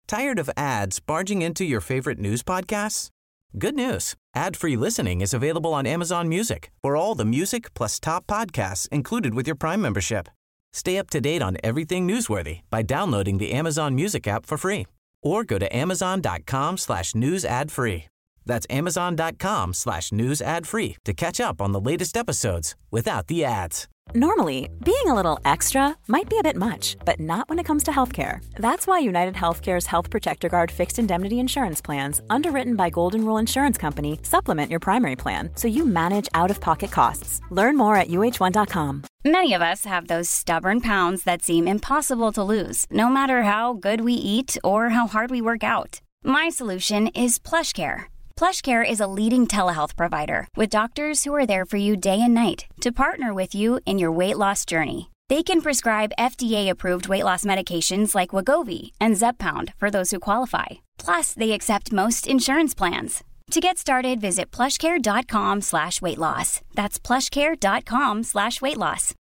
Tired of ads barging into your favorite news podcasts? Good news. Ad-free listening is available on Amazon Music for all the music plus top podcasts included with your Prime membership. Stay up to date on everything newsworthy by downloading the Amazon Music app for free or go to amazon.com/news ad free. That's amazon.com/news ad free to catch up on the latest episodes without the ads. Normally, being a little extra might be a bit much, but not when it comes to healthcare. That's why United Healthcare's Health Protector Guard fixed indemnity insurance plans, underwritten by Golden Rule Insurance Company, supplement your primary plan so you manage out-of-pocket costs. Learn more at uh1.com. Many of us have those stubborn pounds that seem impossible to lose, no matter how good we eat or how hard we work out. My solution is PlushCare. PlushCare is a leading telehealth provider with doctors who are there for you day and night to partner with you in your weight loss journey. They can prescribe FDA-approved weight loss medications like Wegovy and Zepbound for those who qualify. Plus, they accept most insurance plans. To get started, visit plushcare.com/weightloss. That's plushcare.com/weightloss.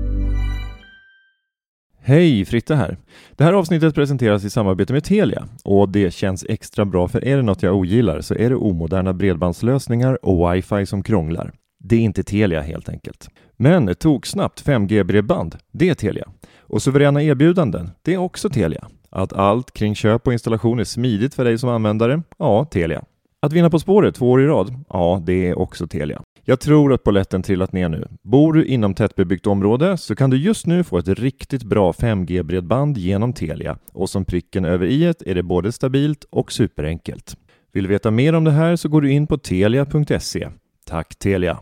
Hej, Fritte här. Det här avsnittet presenteras i samarbete med Telia och det känns extra bra, för är det något jag ogillar så är det omoderna bredbandslösningar och wifi som krånglar. Det är inte Telia helt enkelt. Men toksnabbt 5G-bredband, det är Telia. Och suveräna erbjudanden, det är också Telia. Att allt kring köp och installation är smidigt för dig som användare, ja, Telia. Att vinna På spåret 2 år i rad, ja, det är också Telia. Jag tror att polletten trillat ner nu. Bor du inom tättbebyggt område så kan du just nu få ett riktigt bra 5G-bredband genom Telia. Och som pricken över i-et är det både stabilt och superenkelt. Vill du veta mer om det här så går du in på telia.se. Tack Telia!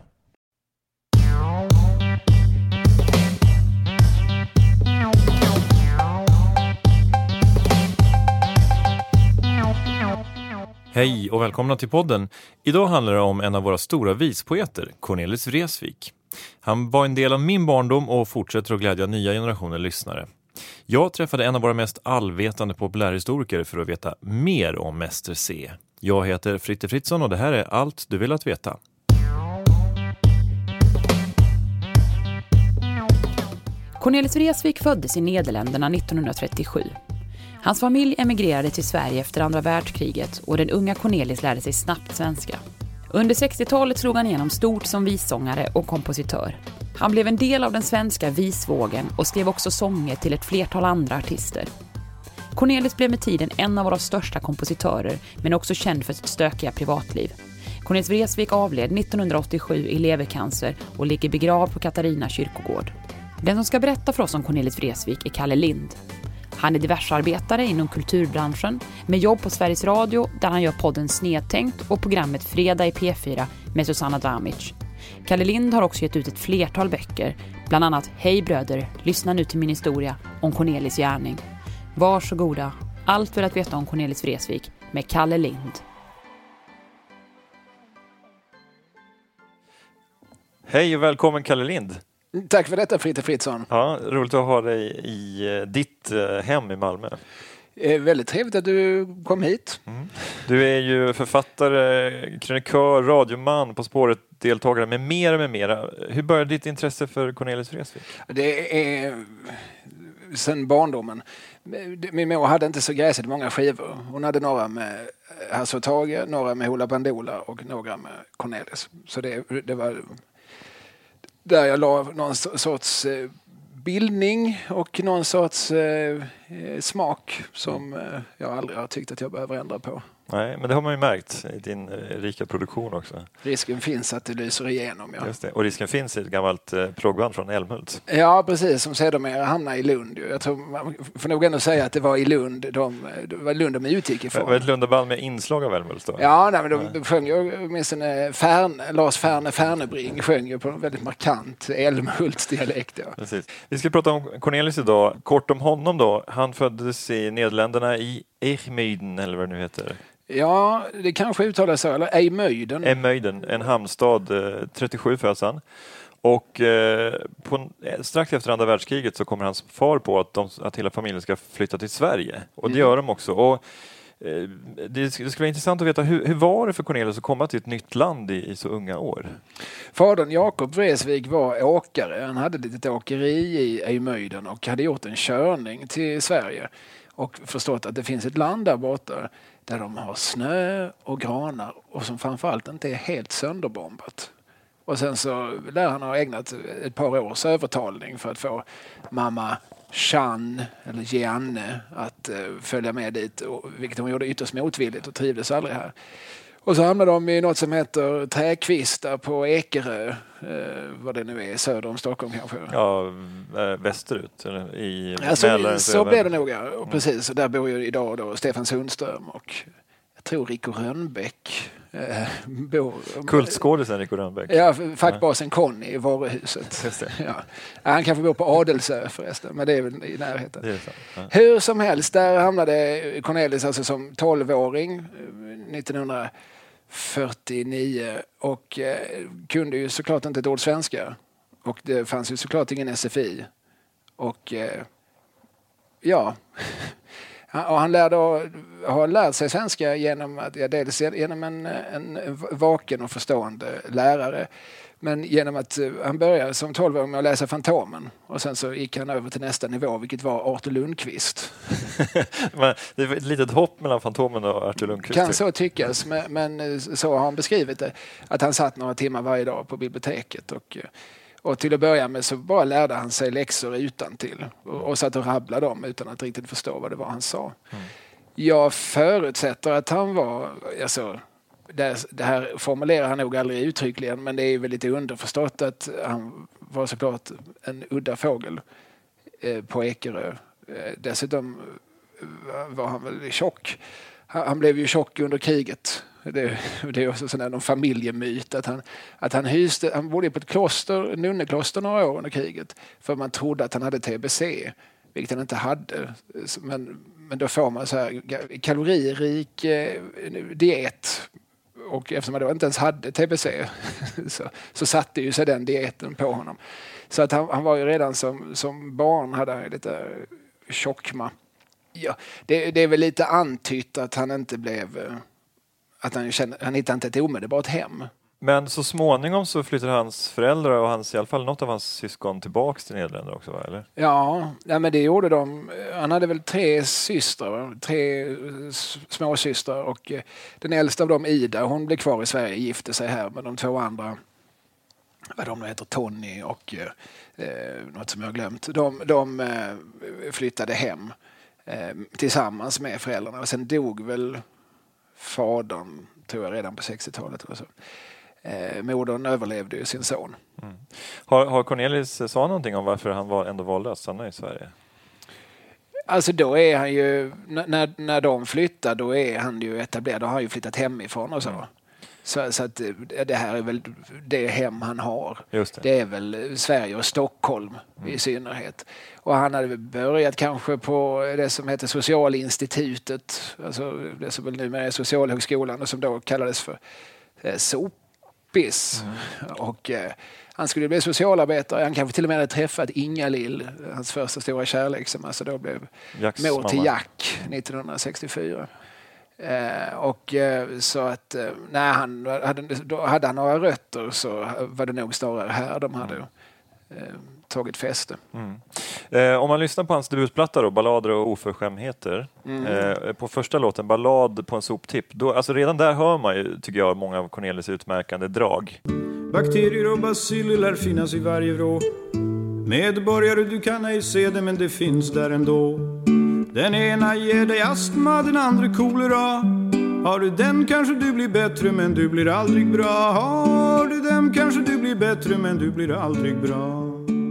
Hej och välkomna till podden. Idag handlar det om en av våra stora vispoeter, Cornelis Vreeswijk. Han var en del av min barndom och fortsätter att glädja nya generationer lyssnare. Jag träffade en av våra mest allvetande populärhistoriker för att veta mer om Mäster C. Jag heter Fritte Fritzson och det här är allt du vill att veta. Cornelis Vreeswijk föddes i Nederländerna 1937. Hans familj emigrerade till Sverige efter andra världskriget och den unga Cornelis lärde sig snabbt svenska. Under 60-talet slog han igenom stort som vissångare och kompositör. Han blev en del av den svenska visvågen och skrev också sånger till ett flertal andra artister. Cornelis blev med tiden en av våra största kompositörer, men också känd för sitt stökiga privatliv. Cornelis Vreeswijk avled 1987 i levercancer och ligger begravd på Katarina kyrkogård. Den som ska berätta för oss om Cornelis Vreeswijk är Kalle Lind. Han är diversarbetare inom kulturbranschen med jobb på Sveriges Radio där han gör podden Snedtänkt och programmet Fredag i P4 med Susanna Damic. Kalle Lind har också gett ut ett flertal böcker, bland annat Hej bröder, lyssna nu till min historia om Cornelis gärning. Varsågoda, allt för att veta om Cornelis Vreeswijk med Kalle Lind. Hej och välkommen Kalle Lind. Tack för detta Fritte Fritzson. Ja, roligt att ha dig i ditt hem i Malmö. Väldigt trevligt att du kom hit. Mm. Du är ju författare, krönikör, radioman, På spåret deltagare med mera. Hur började ditt intresse för Cornelis Vreeswijk? Det är sen barndomen. Min mor hade inte så gräsigt många skivor. Hon hade några med Hasse och Tage, några med Hoola Bandoola och några med Cornelis. Så det var där jag la någon sorts bildning och någon sorts smak som jag aldrig har tyckt att jag behöver ändra på. Nej, men det har man ju märkt i din rika produktion också. Risken finns att det lyser igenom, ja. Just det. Och risken finns i ett gammalt proggband från Älmhult. Ja, precis. Som sedermera hamnar i Lund. Jag tror man får nog ändå säga att det var i Lund det var Lund de utgick ifrån. Det var ett Lundaband med inslag av Älmhult då? Ja, nej, men de sjöng ju åtminstone Lars Fernebring sjöng ju på en väldigt markant Älmhults dialekt. Ja. Precis. Vi ska prata om Cornelis idag. Kort om honom då. Han föddes i Nederländerna i IJmuiden, eller vad det nu heter. Ja, det kanske uttalas så, eller IJmuiden. IJmuiden, en hamnstad, 37 föds han. Och strax efter andra världskriget så kommer hans far på att hela familjen ska flytta till Sverige. Och det gör de också. Och det skulle vara intressant att veta, hur var det för Cornelis att komma till ett nytt land i så unga år? Fadern Jakob Vreeswijk var åkare. Han hade ett litet åkeri i IJmuiden och hade gjort en körning till Sverige. och förstått att det finns ett land där borta där de har snö och granar och som framförallt inte är helt sönderbombat. Och sen så lär han ha ägnat ett par års övertalning för att få mamma Jeanne, eller Jeanne, att följa med dit, vilket hon gjorde ytterst motvilligt och trivdes aldrig här. Och så hamnade de i något som heter Träkvista på Ekerö, vad det nu är, söder om Stockholm kanske. Ja, västerut. Eller i så blev det nog, ja. Och precis, där bor ju idag då Stefan Sundström och jag tror Rico Rönnbäck bor. Kultskådisen Rico Rönnbäck. Ja, fackbasen Conny i varuhuset. Ja. Han kanske bor på Adelsö förresten, men det är väl i närheten. Det är så. Ja. Hur som helst, där hamnade Cornelis alltså som 12-åring 1949 och kunde ju såklart inte ett ord svenska. Och det fanns ju såklart ingen SFI. Och och han har lärt sig svenska genom att dels genom en vaken och förstående lärare, men genom att han började som 12-åring med att läsa Fantomen och sen så gick han över till nästa nivå, vilket var Arthur Lundqvist. Men det är ett litet hopp mellan Fantomen och Arthur Lundqvist. Kan så tyckas, men så har han beskrivit det, att han satt några timmar varje dag på biblioteket och till att börja med så bara lärde han sig läxor utantill och satt och rabblade dem utan att riktigt förstå vad det var han sa. Jag förutsätter att han var, alltså, det här formulerar han nog aldrig uttryckligen, men det är väl lite underförstått att han var såklart en udda fågel på Ekerö. Dessutom var han väl tjock. Han blev ju tjock under kriget. Det är också sån någon familjemyt att han bodde på ett kloster, nunnekloster, några år under kriget för man trodde att han hade TBC, vilket han inte hade. Men då får man så här kaloririk diet, och eftersom han då inte ens hade TBC så satte ju sig den dieten på honom. Så att han var ju redan som barn hade han lite tjockma. Ja, det är väl lite antytt att han inte blev... Att han hittade inte ett omedelbart hem. Men så småningom så flyttade hans föräldrar och i alla fall något av hans syskon tillbaks till Nederländerna också, va? Eller? Ja, men det gjorde de. Han hade väl 3 småsystrar och den äldsta av dem, Ida, hon blev kvar i Sverige, gifte sig här med de 2 andra, vad de nu heter, Tony och något som jag har glömt. De flyttade hem tillsammans med föräldrarna och sen dog väl fadern, tror jag, redan på 60-talet eller så. Modern överlevde ju sin son. Har Cornelis sa någonting om varför han ändå valde att stanna i Sverige? Alltså då är han ju, när de flyttar, då är han ju etablerad, då har han ju flyttat hemifrån och så. Så att det här är väl det hem han har. Just det. Det är väl Sverige och Stockholm i synnerhet. Och han hade börjat kanske på det som heter Socialinstitutet, alltså det som väl numera är Socialhögskolan och som då kallades för SOPIS. Och han skulle bli socialarbetare. Han kanske till och med hade träffat Inga-Lill, hans första stora kärlek, som alltså då blev mor till Jack 1964. Så att när han hade några rötter, så var det nog snarare här de hade tagit fäste. Om man lyssnar på hans debutplatta då, Ballader och oförskämdheter, på första låten, Ballad på en soptipp, då, alltså redan där hör man ju, tycker jag, många av Cornelis utmärkande drag. Bakterier och baciller lär finnas i varje vrå. Medborgare, du kan ej se det, men det finns där ändå. Den ena ger dig astma, den andra kolera. Har du den kanske du blir bättre, men du blir aldrig bra. Har du den kanske du blir bättre, men du blir aldrig bra.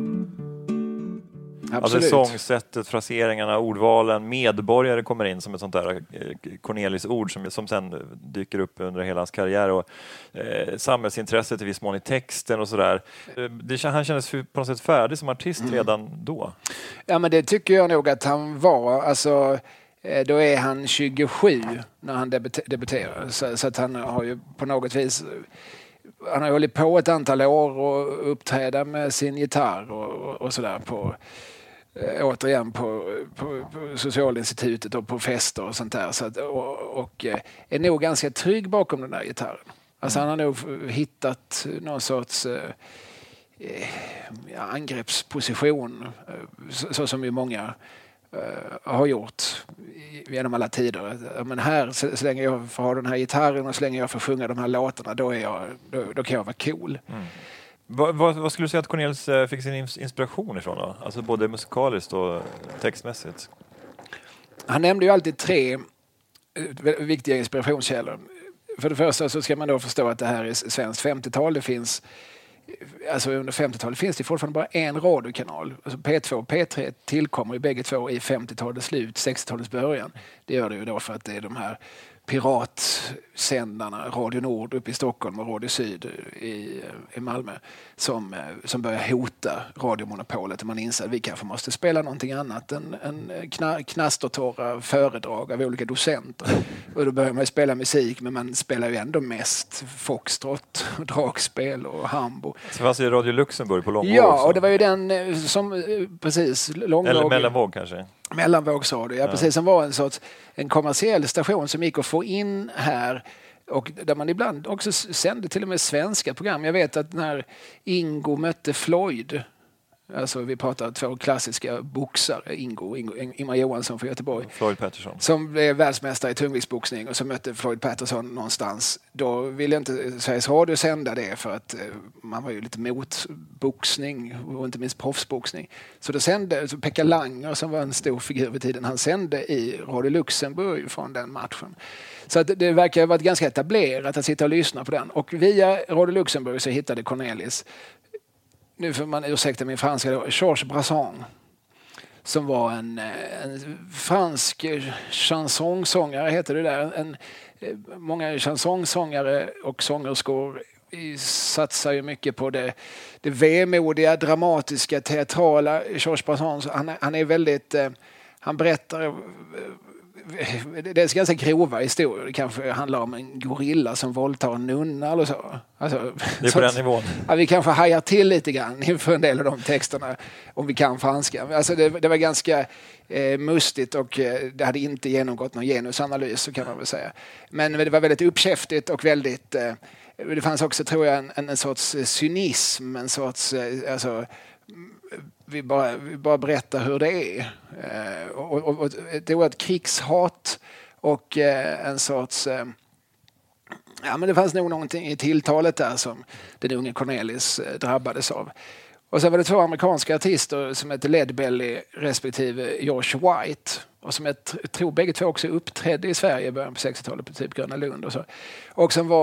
Absolut. Alltså sångsättet, fraseringarna, ordvalen, medborgare kommer in som ett sånt där Cornelis ord som sen dyker upp under hela hans karriär, och samhällsintresset i viss mån i texten och sådär. Han kändes på något sätt färdig som artist redan då. Ja, men det tycker jag nog att han var. Alltså, då är han 27 när han debuterar. Så att han har ju på något vis... Han har hållit på ett antal år och uppträda med sin gitarr och sådär återigen på Socialinstitutet och på fester och sånt där. Så att, och är nog ganska trygg bakom den där gitarren. Alltså han har nog hittat någon sorts angreppsposition, så som ju många har gjort genom alla tider. Men här, så länge jag får ha den här gitarren och så länge jag får sjunga de här låtarna, då kan jag vara cool. Mm. Vad skulle du säga att Cornelis fick sin inspiration ifrån då? Alltså både musikaliskt och textmässigt. Han nämnde ju alltid 3 viktiga inspirationskällor. För det första så ska man då förstå att det här är svenskt 50-tal. Det finns, alltså under 50-talet finns det fortfarande bara en radiokanal. Alltså P2 och P3 tillkommer ju bägge två i 50-talets slut, 60-talets början. Det gör det ju då för att det är de här piratsändarna, Radio Nord uppe i Stockholm och Radio Syd i Malmö som börjar hota radiomonopolet, och man inser att vi kanske måste spela någonting annat än knastertorra föredrag av olika docenter. Och då börjar man spela musik, men man spelar ju ändå mest foxtrot, dragspel och hambo. Så fanns det Radio Luxemburg på långvåg? Ja, och det var ju den som precis långvåg. Eller mellanvåg kanske? Mellanvågsradio, ja, precis, som var en kommersiell station som gick att få in här, och där man ibland också sände till och med svenska program. Jag vet att när Ingo mötte Floyd, alltså vi pratar 2 klassiska boxare, Ingmar Johansson från Göteborg, Floyd Patterson, som blev världsmästare i tungviktsboxning, och så mötte Floyd Patterson någonstans. Då ville inte Sveriges Radio sända det, för att man var ju lite mot boxning och inte minst proffsboxning. Så då sände Pekka Langer, som var en stor figur vid tiden, han sände i Radio Luxemburg från den matchen. Så att det verkar ha varit ganska etablerat att sitta och lyssna på den. Och via Radio Luxemburg så hittade Cornelis, nu får man ursäkta min franska då, Georges Brassens, som var en fransk chansonsångare, heter det där. Många chansonsångare och sångerskor satsar ju mycket på det vemodiga, dramatiska, teatrala. Georges Brassens, han är väldigt, han berättar, det är ganska grova historier. Det kanske handlar om en gorilla som våldtar en nunna eller så. Alltså, det är på den nivån. Ja, vi kanske hajar till lite grann inför en del av de texterna, om vi kan franska. Alltså det var ganska mustigt, och det hade inte genomgått någon genusanalys, så kan man väl säga. Men det var väldigt uppkäftigt och väldigt... det fanns också, tror jag, en sorts cynism, en sorts... alltså, vi bara berättar hur det är. Och det var ett krigshat och en sorts... ja, men det fanns nog någonting i tilltalet där som den unge Cornelis drabbades av. Och så var det 2 amerikanska artister som heter Leadbelly respektive Josh White, och som jag tror bägge två också uppträdde i Sverige i början på 60-talet på typ Gröna Lund och så. Och som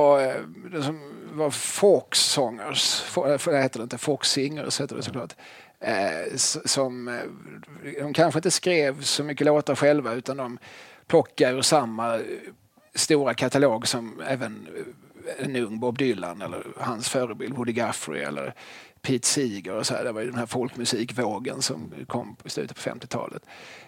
var folksångers, det heter det inte, folksingers heter det såklart. De kanske inte skrev så mycket låtar själva, utan de plockade ur samma stora katalog som även en ung Bob Dylan eller hans förebild Woody Guthrie eller Pete Seeger och så här. Det var ju den här folkmusikvågen som kom i slutet på 50-talet.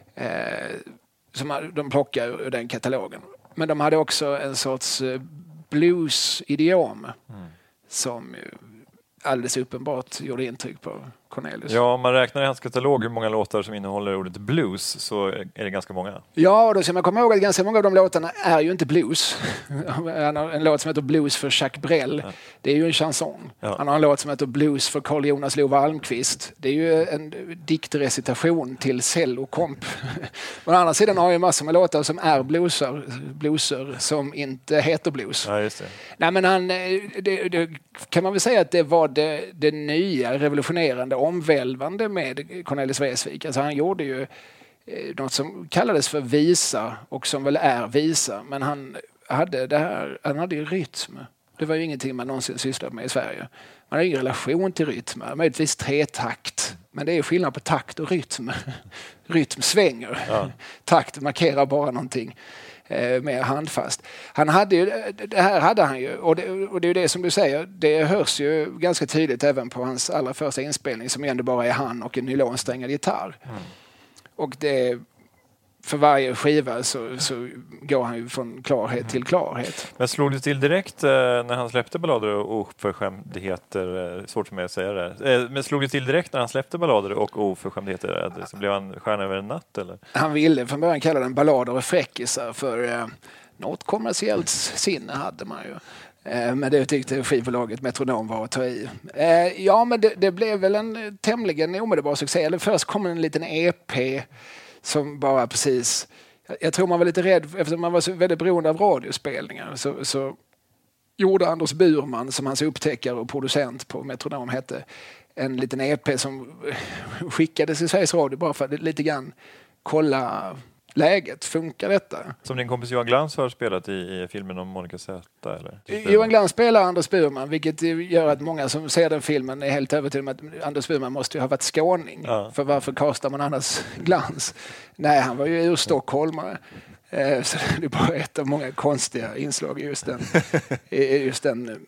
Som de plockade ur den katalogen. Men de hade också en sorts blues-idiom som alldeles uppenbart gjorde intryck på Cornelis. Ja, om man räknar i hans katalog hur många låtar som innehåller ordet blues, så är det ganska många. Ja, och då ska man komma ihåg att ganska många av de låtarna är ju inte blues. En låt som heter Blues för Jacques Brel, det är ju en chanson. Ja. Han har en låt som heter Blues för Carl Jonas Love Almqvist. Det är ju en diktrecitation till cellokomp. Å andra sidan har ju massor med låtar som är blueser som inte heter blues. Ja, just det. Nej, men det kan man väl säga att det var det nya, revolutionerande, omvälvande med Cornelis Vreeswijk. Alltså han gjorde ju något som kallades för visa, och som väl är visa, men han hade ju rytm. Det var ju ingenting man någonsin sysslat med i Sverige. Man har ju relation till rytm, möjligtvis 3-takt, men det är skillnad på takt och rytm. Rytm svänger. Ja. Takt markerar bara någonting mer handfast. Det här hade han ju, och det är ju det som du säger, det hörs ju ganska tydligt även på hans allra första inspelning, som ändå bara är han och en nylonsträngad gitarr. Och det, för varje skiva så går han ju från klarhet till klarhet. Men slog det till direkt när han släppte ballader och oförskämdheter? Svårt för mig att säga det. Men slog det till direkt när han släppte ballader och oförskämdheter? Så blev han stjärna över en natt, eller? Han ville från början kalla den ballader och fräckisar, för något kommersiellt sinne hade man ju. Men det tyckte skivbolaget Metronom var att ta i. Ja, men det blev väl en tämligen omedelbar succé. Eller först kom en liten EP som bara precis... Jag tror man var lite rädd, eftersom man var så väldigt beroende av radiospelningar så gjorde Anders Burman, som hans upptäckare och producent på Metronom hette, en liten EP som skickades till Sveriges Radio bara för att lite grann kolla läget. Funkar detta? Som din kompis Johan Glans har spelat i filmen om Monica Z, eller? Johan Glans spelar Anders Burman, vilket gör att många som ser den filmen är helt övertygade om att Anders Burman måste ju ha varit skåning. Ja. För varför kastar man annars Glans? Nej, han var ju ur stockholmare. Så det är bara ett av många konstiga inslag i just den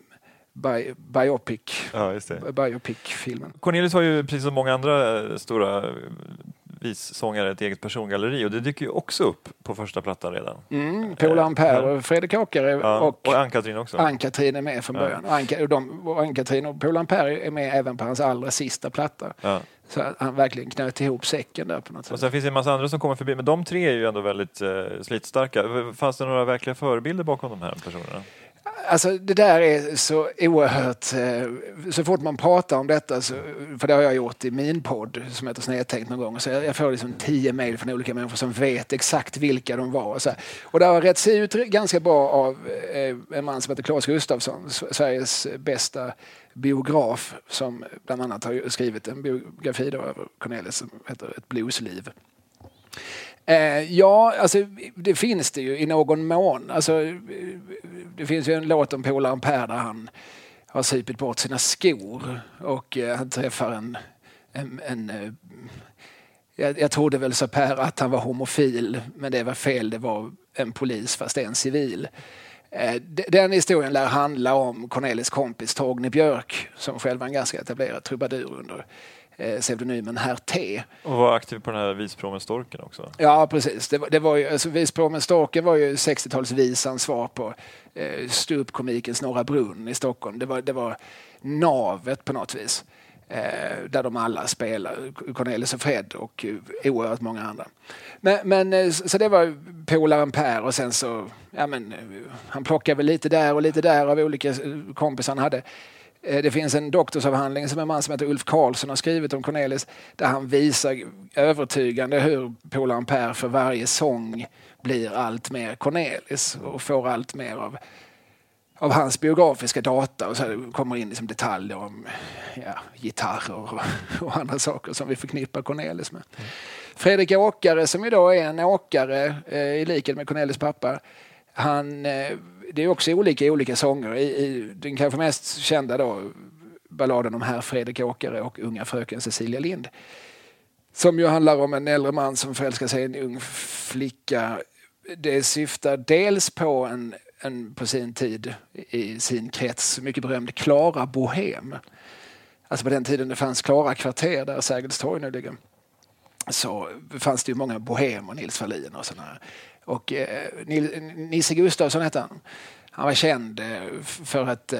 biopic-filmen. Cornelis har ju precis som många andra stora vissångare ett eget persongalleri, och det dyker ju också upp på första plattan redan. Poul Ampère och Fredrik Åkare och Ann-Katrin också. Ann-Katrin är med från början. Ann-Katrin och Poul Ampère är med även på hans allra sista platta. Ja. Så att han verkligen knöt ihop säcken där på något sätt. Och sen finns det en massa andra som kommer förbi, men de tre är ju ändå väldigt slitstarka. Fanns det några verkliga förebilder bakom de här personerna? Alltså det där är så oerhört, så fort man pratar om detta, för det har jag gjort i min podd som heter Snedtänkt någon gång, så jag får liksom 10 mejl från olika människor som vet exakt vilka de var. Och det har rätts ut ganska bra av en man som heter Claes Gustafsson, Sveriges bästa biograf, som bland annat har skrivit en biografi då över Cornelis som heter Ett bluesliv. Ja, alltså det finns det ju i någon mån. Alltså, det finns ju en låt om Poul Ampère där han har supit bort sina skor och han träffar jag trodde väl så Per att han var homofil, men det var fel, det var en polis fast en civil. Den historien lär handla om Cornelis kompis Torgny Björk, som själv var en ganska etablerad trubadur under pseudonymen Herr T. Och var aktiv på den här Vispråmen Storken också. Ja, precis. Det var ju, alltså, Vispråmen Storken var ju 60-talsvisan svar på ståuppkomikens Norra Brunn i Stockholm. Det var navet på något vis. Där de alla spelar, Cornelis och Fred och oerhört många andra. Men så det var Poul Ampère, och sen så han plockade väl lite där och lite där av olika kompisar han hade. Det finns en doktorsavhandling som en man som heter Ulf Karlsson har skrivit om Cornelis, där han visar övertygande hur Poul Ampère för varje sång blir allt mer Cornelis och får allt mer av hans biografiska data, och så kommer in liksom detaljer om gitarrer och andra saker som vi förknippar Cornelis med. Fredrik Åkare, som idag är en åkare i likhet med Cornelis pappa, det är också olika sånger. I den kanske mest kända då, balladen om Herr Fredrik Åkare och unga fröken Cecilia Lind, som ju handlar om en äldre man som förälskar sig i en ung flicka. Det syftar dels på en på sin tid i sin krets mycket berömd Klara Bohem. Alltså på den tiden det fanns Klara kvarter där Sergels torg nu ligger, så fanns det ju många bohem och Nils Ferlin och sådana här. Och Nisse Gustafsson hette han. Han var känd för att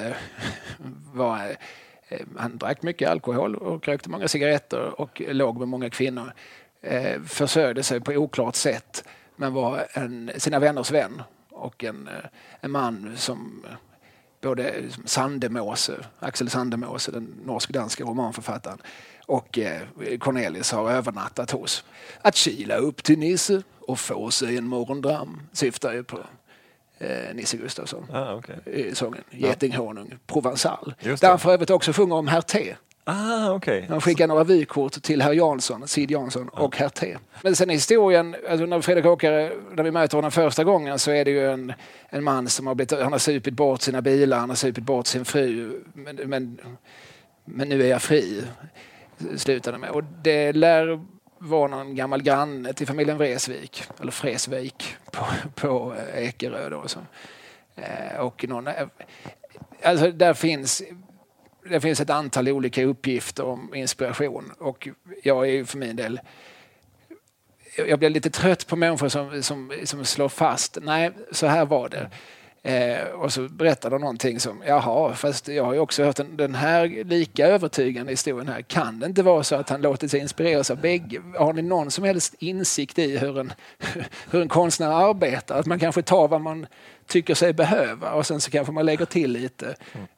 han drack mycket alkohol och rökte många cigaretter och låg med många kvinnor. Försörjde sig på oklart sätt, men var sina vänners vän och en man som både Axel Sandemose, den norsk-danska romanförfattaren, och Cornelis har övernattat hos. Att kila upp till Nisse och få sig en morgondram syftar ju på Nisse Gustafsson. I sången Getinghonung Provençal. Där han för övrigt också sjunger om Herr T. Han skickar några vykort till Herr Jansson, Sid Jansson och Herr T. Men sen i historien, alltså när Fredrik Åkare, när vi möter honom första gången, så är det ju en man som han har supit bort sina bilar, han har supit bort sin fru, men nu är jag fri, slutade med. Och det lär vara någon gammal granne till familjen Vreeswijk, eller Fresvik på Ekerö då. Och alltså där finns ett antal olika uppgifter om inspiration, och jag är ju för min del, jag blir lite trött på människor som slår fast, nej, så här var det. Och så berättar de någonting som, fast jag har ju också hört den här lika övertygande historien här. Kan det inte vara så att han låter sig inspireras av bägge? Har ni någon som helst insikt i hur en konstnär arbetar? Att man kanske tar vad man tycker sig behöva och sen så kanske man lägger till lite.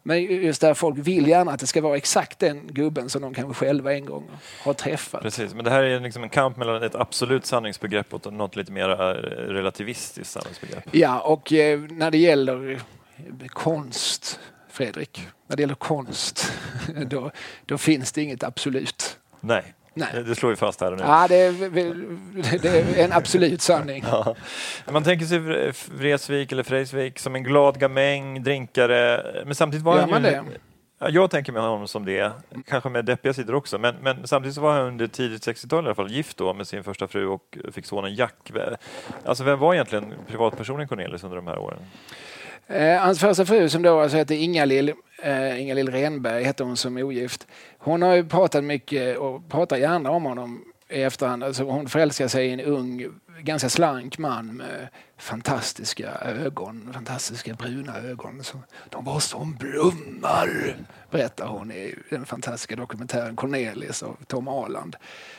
Men just där folk vill gärna att det ska vara exakt den gubben som de kanske själva en gång har träffat. Precis, men det här är liksom en kamp mellan ett absolut sanningsbegrepp och något lite mer relativistiskt sanningsbegrepp. Ja, och när det gäller konst, Fredrik, när det gäller konst, då finns det inget absolut. Nej. Det slår ju fast här nu. Ja, det är en absolut sanning. Ja. Man tänker sig Vreeswijk eller Vreeswijk som en glad gamäng, drinkare, men samtidigt var han ju... Jag tänker mig honom som det, kanske med deppiga sidor också, men samtidigt så var han under tidigt 60-tal i alla fall gift då med sin första fru och fick sonen Jack. Alltså vem var egentligen privatpersonen Cornelis under de här åren? Hans första fru som då alltså heter Inga-Lill Renberg, hette hon som ogift. Hon har ju pratat mycket och pratar gärna om honom i efterhand. Alltså hon förälskar sig i en ung, ganska slank man med fantastiska bruna ögon. De var som blommor, berättar hon i den fantastiska dokumentären Cornelis av Tom Aland.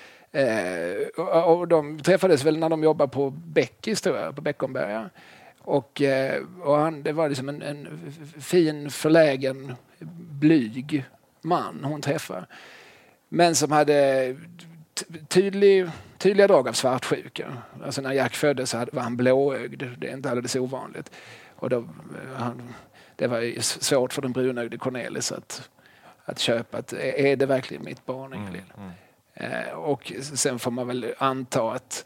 Och de träffades väl när de jobbade på Beckis, tror jag, på Beckomberga. Och det var liksom en fin, förlägen, blyg man hon träffade. Men som hade tydliga drag av svartsjuka. Alltså när Jack föddes så var han blåögd. Det är inte alldeles ovanligt. Och det var svårt för den brunögde Cornelis att köpa. Är det verkligen mitt barn? Och sen får man väl anta att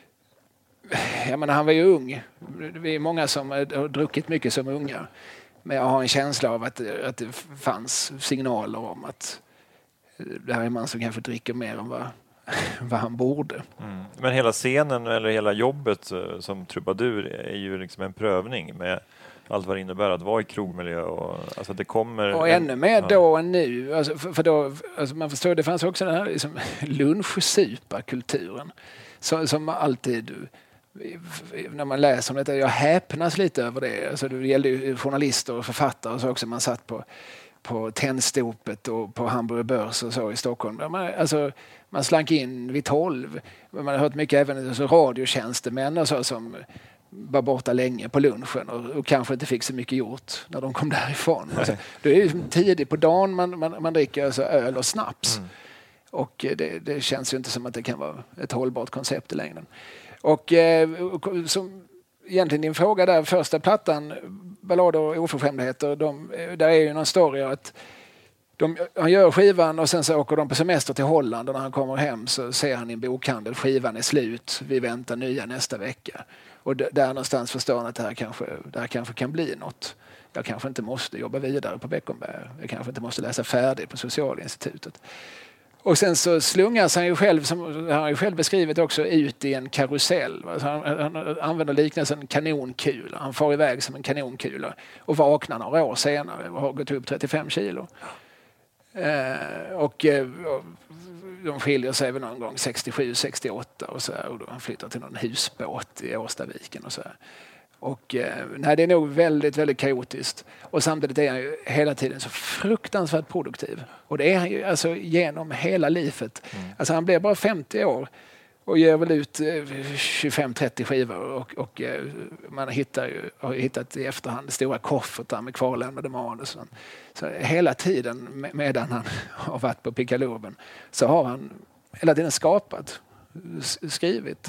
jag menar, han var ju ung. Vi är många som har druckit mycket som unga. Men jag har en känsla av att det fanns signaler om att det här är en man som kanske dricker mer än vad han borde. Men hela scenen eller hela jobbet som trubadur är ju liksom en prövning med allt vad det innebär att vara i krogmiljö och alltså det kommer... Och ännu mer då än nu. Alltså, för då, alltså man förstår, det fanns också den här liksom, lunchsuparkulturen som alltid... När man läser om det, jag häpnas lite över det. Alltså, det gällde ju journalister och författare och så också. Man satt på Tennstopet och på Hamburger Börs och så i Stockholm. Man slank in vid 12. Man har hört mycket även alltså, radiotjänstemän och så som var borta länge på lunchen och kanske inte fick så mycket gjort när de kom därifrån. Alltså, det är ju tidigt på dagen man dricker alltså, öl och snaps. Och det känns ju inte som att det kan vara ett hållbart koncept i längden. Och som egentligen din fråga där, första plattan, Ballader och oförskämdheter, där är ju någon story att han gör skivan och sen så åker de på semester till Holland och när han kommer hem så ser han i en bokhandel, skivan är slut, vi väntar nya nästa vecka. Och där någonstans förstår han att det här kanske kan bli något. Jag kanske inte måste jobba vidare på Beckomberga, jag kanske inte måste läsa färdigt på Socialinstitutet. Och sen så slungas han ju själv, som han har ju själv beskrivit också, ut i en karusell. Alltså han använder liknelsen kanonkula. Han får iväg som en kanonkula och vaknar några år senare och har gått upp 35 kilo. Och de skiljer sig väl någon gång 67-68 och så här, och då han flyttar till någon husbåt i Årstaviken och så här. Och det är nog väldigt, väldigt kaotiskt. Och samtidigt är han ju hela tiden så fruktansvärt produktiv. Och det är han ju alltså genom hela livet. Alltså han blir bara 50 år och ger väl ut 25-30 skivor. Och man har hittat i efterhand stora koffertar med kvarlämnade manus. Så hela tiden medan han har varit på Pickalurben så har han hela tiden skapat, skrivit.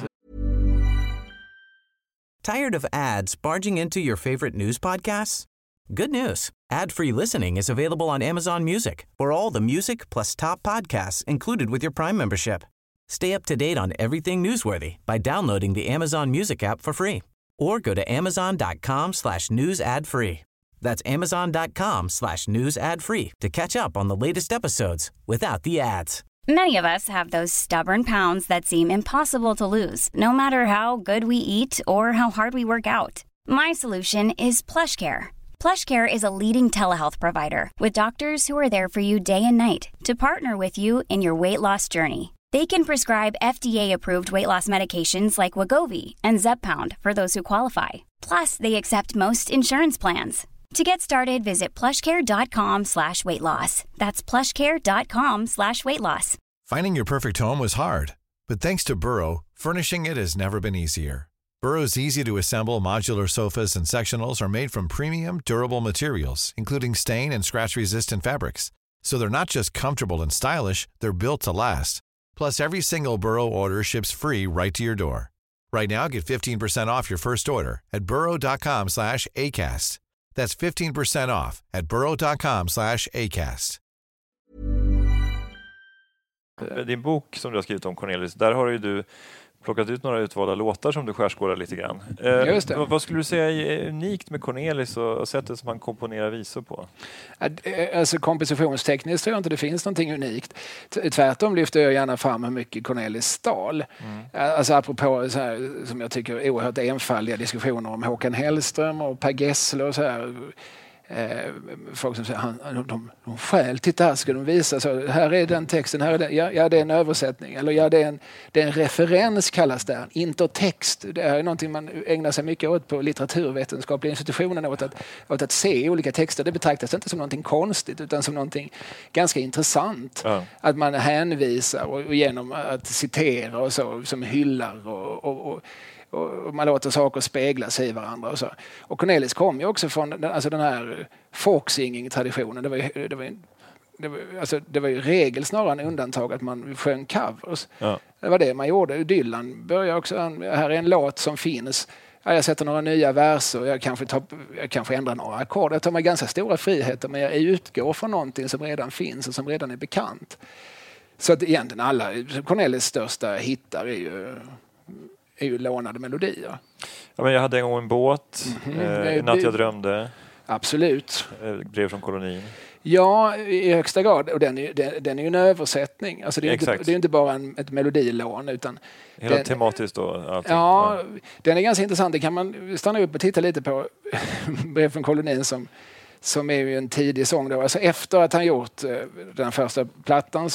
Tired of ads barging into your favorite news podcasts? Good news. Ad-free listening is available on Amazon Music for all the music plus top podcasts included with your Prime membership. Stay up to date on everything newsworthy by downloading the Amazon Music app for free or go to amazon.com/news ad free. That's amazon.com/news ad free to catch up on the latest episodes without the ads. Many of us have those stubborn pounds that seem impossible to lose, no matter how good we eat or how hard we work out. My solution is PlushCare. PlushCare is a leading telehealth provider with doctors who are there for you day and night to partner with you in your weight loss journey. They can prescribe FDA-approved weight loss medications like Wegovy and Zepbound for those who qualify. Plus, they accept most insurance plans. To get started, visit plushcare.com/weightloss. That's plushcare.com/weightloss. Finding your perfect home was hard, but thanks to Burrow, furnishing it has never been easier. Burrow's easy-to-assemble modular sofas and sectionals are made from premium, durable materials, including stain and scratch-resistant fabrics. So they're not just comfortable and stylish, they're built to last. Plus, every single Burrow order ships free right to your door. Right now, get 15% off your first order at burrow.com/ACAST. That's 15% off at burrow.com/ACAST. Din bok som du har skrivit om Cornelis, där har ju du plockat ut några utvalda låtar som du skärskådar lite grann. Just det. Vad skulle du säga är unikt med Cornelis och sättet som han komponerar visor på? Alltså kompositionstekniskt tror jag inte det finns någonting unikt. Tvärtom lyfter jag gärna fram hur mycket Cornelis stal. Alltså apropå så här, som jag tycker oerhört enfaldiga diskussioner om Håkan Hellström och Per Gessle och så här. Folk som säger de skäl, titta här ska de visa så här är den texten, här är den, ja det är en översättning eller ja det är en referens kallas det, intertext. Det är någonting man ägnar sig mycket åt på litteraturvetenskapliga institutionen åt att se olika texter. Det betraktas inte som någonting konstigt utan som någonting ganska intressant. Att man hänvisar och genom att citera och så som hyllar och man låter saker spegla sig i varandra och så. Och Cornelis kom ju också från den här folksinging-traditionen. Det var ju regel snarare än undantag att man sjöng covers. Ja. Det var det man gjorde. Dylan började också, här är en låt som finns. Ja, jag sätter några nya verser, jag kanske ändrar några ackord. Jag tar mig ganska stora friheter men jag utgår från någonting som redan finns och som redan är bekant. Så att egentligen alla Cornelis största hittar är ju lånade melodier. Ja, men jag hade en gång en båt, natt jag drömde. Absolut. Brev från kolonin. Ja, i högsta grad. Och den är ju en översättning. Alltså det är inte bara ett melodilån utan... Hela tematiskt då? Allting. Ja, den är ganska intressant. Det kan man stanna upp och titta lite på Brev från kolonin som är ju en tidig sång då. Alltså efter att han gjort den första plattan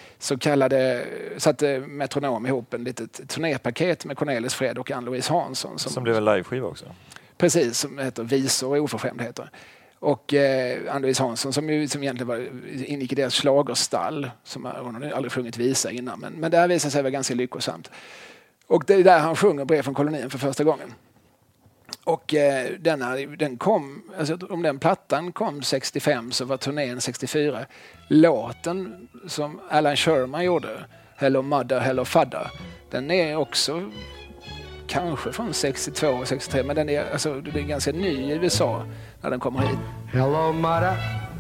satte Metronom ihop en litet turnépaket med Cornelis Fred och Ann-Louise Hansson. Som blev en liveskiva också. Precis, som heter Visor och oförskämdheter. Och Ann-Louise Hansson som egentligen ingick i deras schlagerstall. Hon hade aldrig sjungit visa innan, men det här visade sig vara ganska lyckosamt. Och det är där han sjunger Brev från kolonin för första gången. Och den kom, alltså om den plattan kom 65 så var turnén 64. Låten som Alan Sherman gjorde, Hello Mother, Hello Father, den är också kanske från 62 och 63, men det är ganska ny i USA när den kommer hit. Hello Mother,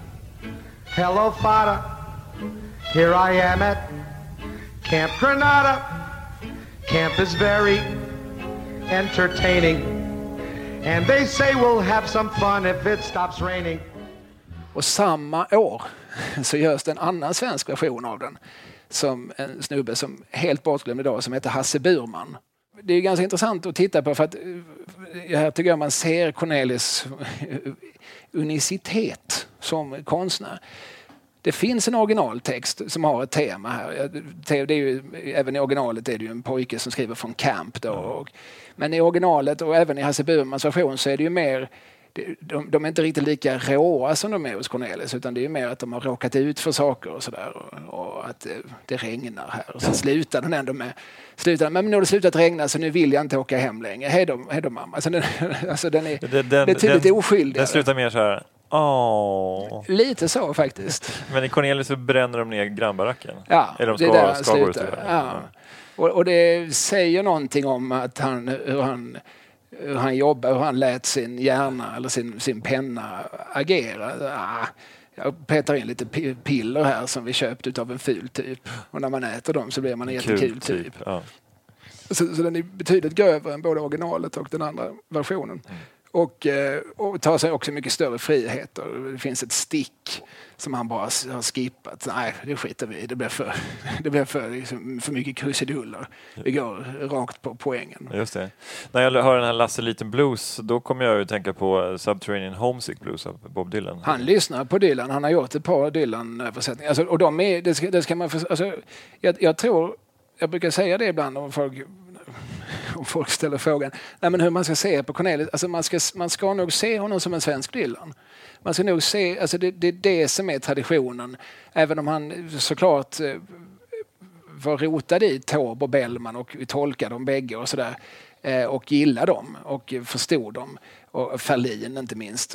Hello Father, here I am at Camp Granada. Camp is very entertaining. And they say we'll have some fun if it stops raining. Och samma år så görs det en annan svensk version av den som en snubbe som helt bortglömd idag som heter Hasse Burman. Det är ganska intressant att titta på för att här tycker jag man ser Cornelis unicitet som konstnär. Det finns en originaltext som har ett tema här. Det är ju, även i originalet är det ju en pojke som skriver från camp då. Men i originalet och även i Hasse Burmans version så är det ju mer, de är inte riktigt lika råa som de är hos Cornelis utan det är ju mer att de har råkat ut för saker och sådär och att det regnar här. Och så slutar den ändå med, men nu har det slutat regna så nu vill jag inte åka hem längre. Hej då mamma. Alltså den är tydligt oskyldig. Den slutar mer så här. Lite så faktiskt. Men i Cornelis så bränner de ner grannbaracken. Ja, eller det där ska gå ut. Ja. Och det säger någonting om att hur han jobbar, hur han lät sin hjärna eller sin penna agera. Jag petar in lite piller här som vi köpt utav en ful typ. Och när man äter dem så blir man en jättekul typ. Ja. Så den är betydligt grövre än både originalet och den andra versionen. Och tar sig också mycket större friheter. Det finns ett stick som han bara har skippat. Nej, det skiter vi i. Det blir för mycket krusiduller. Vi går rakt på poängen. Just det. När jag hör den här Lasse Liten Blues, då kommer jag att tänka på Subterranean Homesick Blues av Bob Dylan. Han lyssnar på Dylan. Han har gjort ett par Dylan-översättningar. Alltså, och de är, det ska man alltså, jag tror, jag brukar säga det ibland om folk ställer frågan men hur man ska se på Cornelis. Alltså man ska nog se honom som en svensk Dylan. Man ska nog se, alltså det är det som är traditionen. Även om han såklart var rotad i Taube och Bellman och vi tolkar dem bägge och sådär. och gillade dem och förstod dem. Och Ferlin inte minst.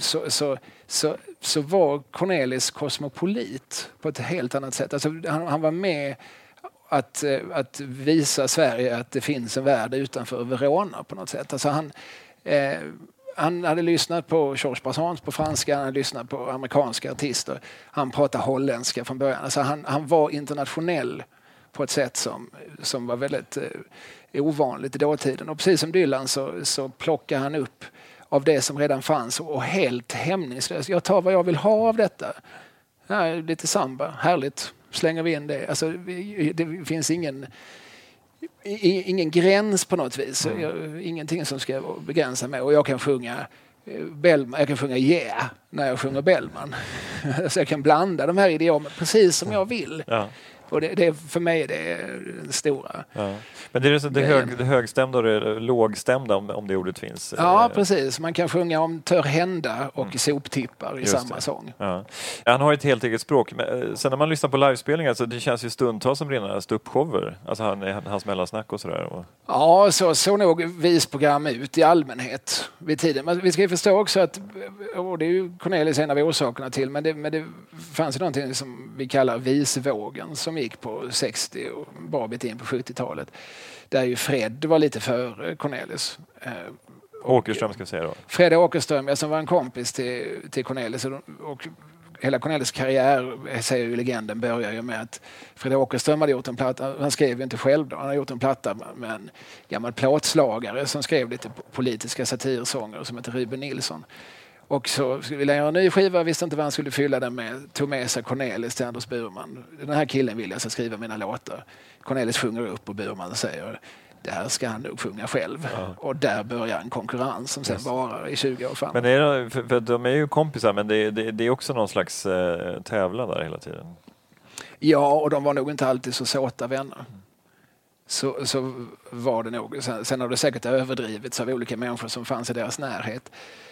Så var Cornelis kosmopolit på ett helt annat sätt. Alltså, han var med att visa Sverige att det finns en värld utanför Verona på något sätt. Alltså han hade lyssnat på Georges Brassens på franska, han hade lyssnat på amerikanska artister. Han pratade holländska från början. Alltså han var internationell på ett sätt som var väldigt ovanligt i dåtiden. Och precis som Dylan så plockar han upp av det som redan fanns och helt hämningslöst. Jag tar vad jag vill ha av detta. Ja, lite samba, härligt. Slänger vi in det. Alltså, det finns ingen gräns på något vis. Ingenting som ska begränsa mig. Och jag kan sjunga Bellman, jag kan sjunga Yeah när jag sjunger Bellman. Så jag kan blanda de här idiomerna precis som jag vill. Ja. Och det för mig är det den stora. Ja. Men det är det högstämda och det lågstämda om det ordet finns. Ja, precis. Man kan sjunga om törhända och soptippar i samma sång. Ja. Han har ett helt eget språk. Men sen när man lyssnar på livespelningar så det känns ju stundtals som rena ståuppshower. Alltså hans mellansnack och sådär. Ja, så nog visprogram ut i allmänhet vid tiden. Men vi ska ju förstå också att, och det är ju Cornelis en av orsakerna till, men det fanns ju någonting som vi kallar visvågen som gick på 60 och bra bit in på 70-talet. Där ju Fred var lite för Cornelis. Åkerström ska jag säga då. Fred Åkerström, som var en kompis till Cornelis. Och hela Cornelis karriär, säger ju legenden, börjar ju med att Fred Åkerström hade gjort en platta. Han skrev ju inte själv då. Han hade gjort en platta med en gammal plåtslagare som skrev lite politiska satirsånger som heter Ruben Nilsson. Och så ville han göra en ny skiva, visste inte vad han skulle fylla den med. Tog med sig Cornelis till Anders Burman. Den här killen vill jag ska skriva mina låtar. Cornelis sjunger upp och Burman säger det här ska han nog sjunga själv. Ja. Och där börjar en konkurrens som sen varar i 20 år fram. Men för de är ju kompisar, men det är också någon slags tävlan där hela tiden. Ja, och de var nog inte alltid så såta vänner. Så var det nog. Sen har det säkert överdrivits av olika människor som fanns i deras närhet.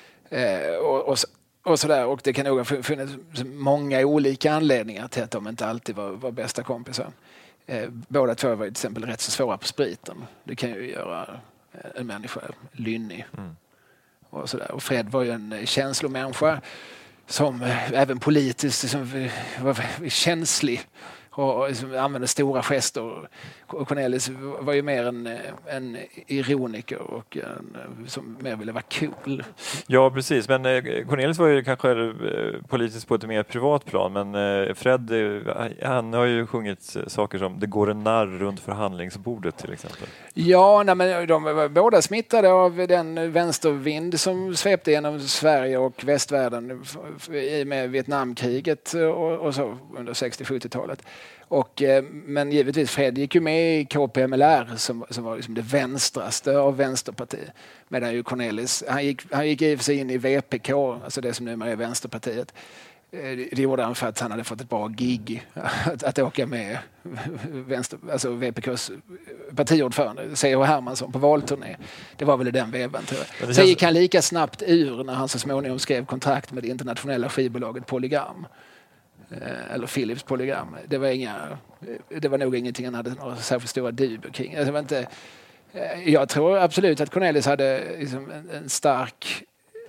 Och sådär. Och det kan nog ha funnits många olika anledningar till att de inte alltid var bästa kompisar. Båda två var till exempel rätt så svåra på spriten. Det kan ju göra en människa lynnig. Och sådär. Och Fred var ju en känslomänniska som även politiskt som var känslig och använde stora gester. Och Cornelis var ju mer en ironiker och som mer ville vara cool. Ja, precis. Men Cornelis var ju kanske politiskt på ett mer privat plan, men Fred, han har ju sjungit saker som det går en narr runt förhandlingsbordet till exempel. Ja, men de var båda smittade av den vänstervind som svepte genom Sverige och västvärlden i med Vietnamkriget och så under 60-70-talet. Men givetvis Fred gick ju med i KPMLR som var liksom det vänstraste av vänsterpartiet. Medan ju Cornelis, han gick i och för sig in i VPK, alltså det som numera är Vänsterpartiet. Det gjorde han för att han hade fått ett bra gig att åka med alltså VPKs partiordförande C.H. Hermansson på valturné. Det var väl i den vevan, tror jag. Sen gick han lika snabbt ur när han så småningom skrev kontrakt med det internationella skivbolaget Polygram. Eller Philips Polygram. Det var nog ingenting han hade några särskilt stora duber kring. Alltså, jag tror absolut att Cornelis hade liksom en stark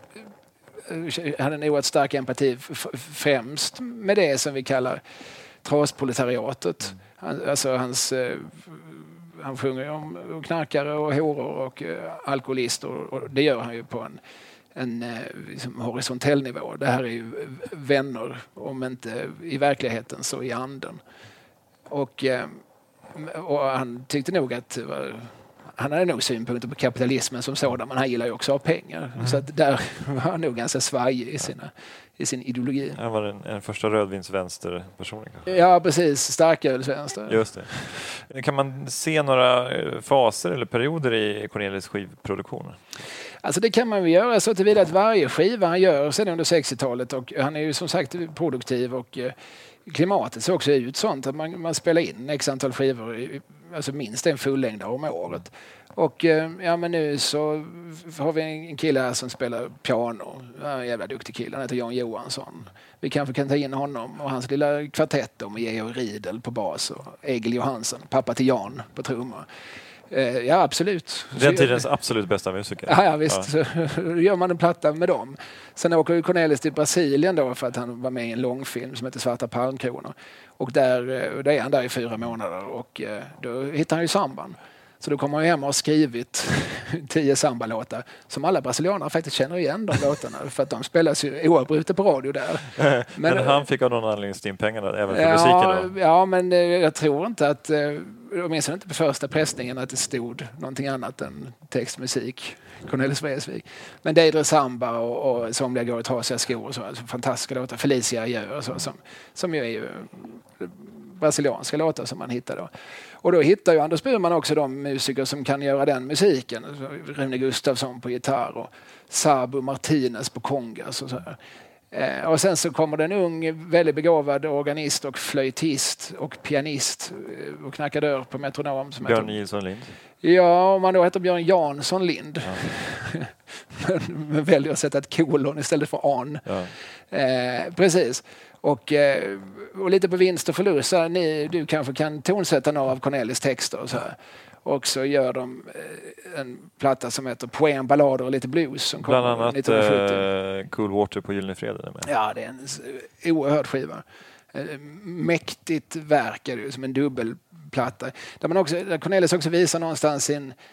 stark empati främst med det som vi kallar trasproletariatet. Han sjunger om knarkare och horor och alkoholister och det gör han ju på en liksom horisontell nivå. Det här är ju vänner, om inte i verkligheten så i anden. Och han tyckte nog att han hade nog synpunkter på kapitalismen som sådan, men han gillar ju också att ha pengar. Så att där var han nog ganska svajig i sin ideologi. Han var en första rödvinsvänsterperson kanske. Ja, precis. Starkölsvänster. Just det. Kan man se några faser eller perioder i Cornelis skivproduktion? Alltså det kan man väl göra så tillvida att varje skiva han gör sedan under 60-talet, och han är ju som sagt produktiv och klimatet ser också ut sånt att man spelar in x antal skivor, alltså minst en fullängd om året. Och men nu så har vi en kille här som spelar piano, en jävla duktig kille, han heter Jan Johansson. Vi kanske kan ta in honom och hans lilla kvartett med Georg Riedel på bas och Egil Johansson, pappa till Jan, på trummor. Ja, absolut. Den tidens absolut bästa musiker. Ja, visst. Ja. Så gör man en platta med dem. Sen åker Cornelis till Brasilien då för att han var med i en långfilm som heter Svarta palmkronor. Och där är han där i 4 månader och då hittar han ju samban. Så då kommer han hem och har skrivit 10 sambalåtar som alla brasilianer faktiskt känner igen de låtarna för att de spelas ju oavbrutet på radio där. Men han fick av någon anledning stimpengarna även för musiken då? Ja, men jag tror inte att, åtminstone inte på första pressningen, att det stod någonting annat än textmusik. Cornelis Vreeswijk. Men Deidre Samba och Somliga går i trasiga skor och så, alltså fantastiska låtar. Felicia gör och så, som ju är ju brasilianska låtar som man hittar då. Och då hittar ju Anders Burman också de musiker som kan göra den musiken. Rune Gustafsson på gitarr och Sabo Martinez på kongas och så här. Och sen så kommer det en ung, väldigt begåvad organist och flöjtist och pianist och knackar dörr på Metronom. Som Björn Nilsson Lind. Ja, om man då heter Björn Jansson Lind. Ja. Men väljer att sätta ett kolon istället för an. Ja. Precis. Och lite på vinst och förlust. Du kanske kan tonsätta några av Cornelis texter och så här. Och så gör de en platta som heter Poem, ballader och lite blues som kom bland annat 1970. Cool Water på Gyllene Freden. Ja, det är en oerhörd skiva. Mäktigt verk är det, som en dubbelplatta. Där Cornelis också visar någonstans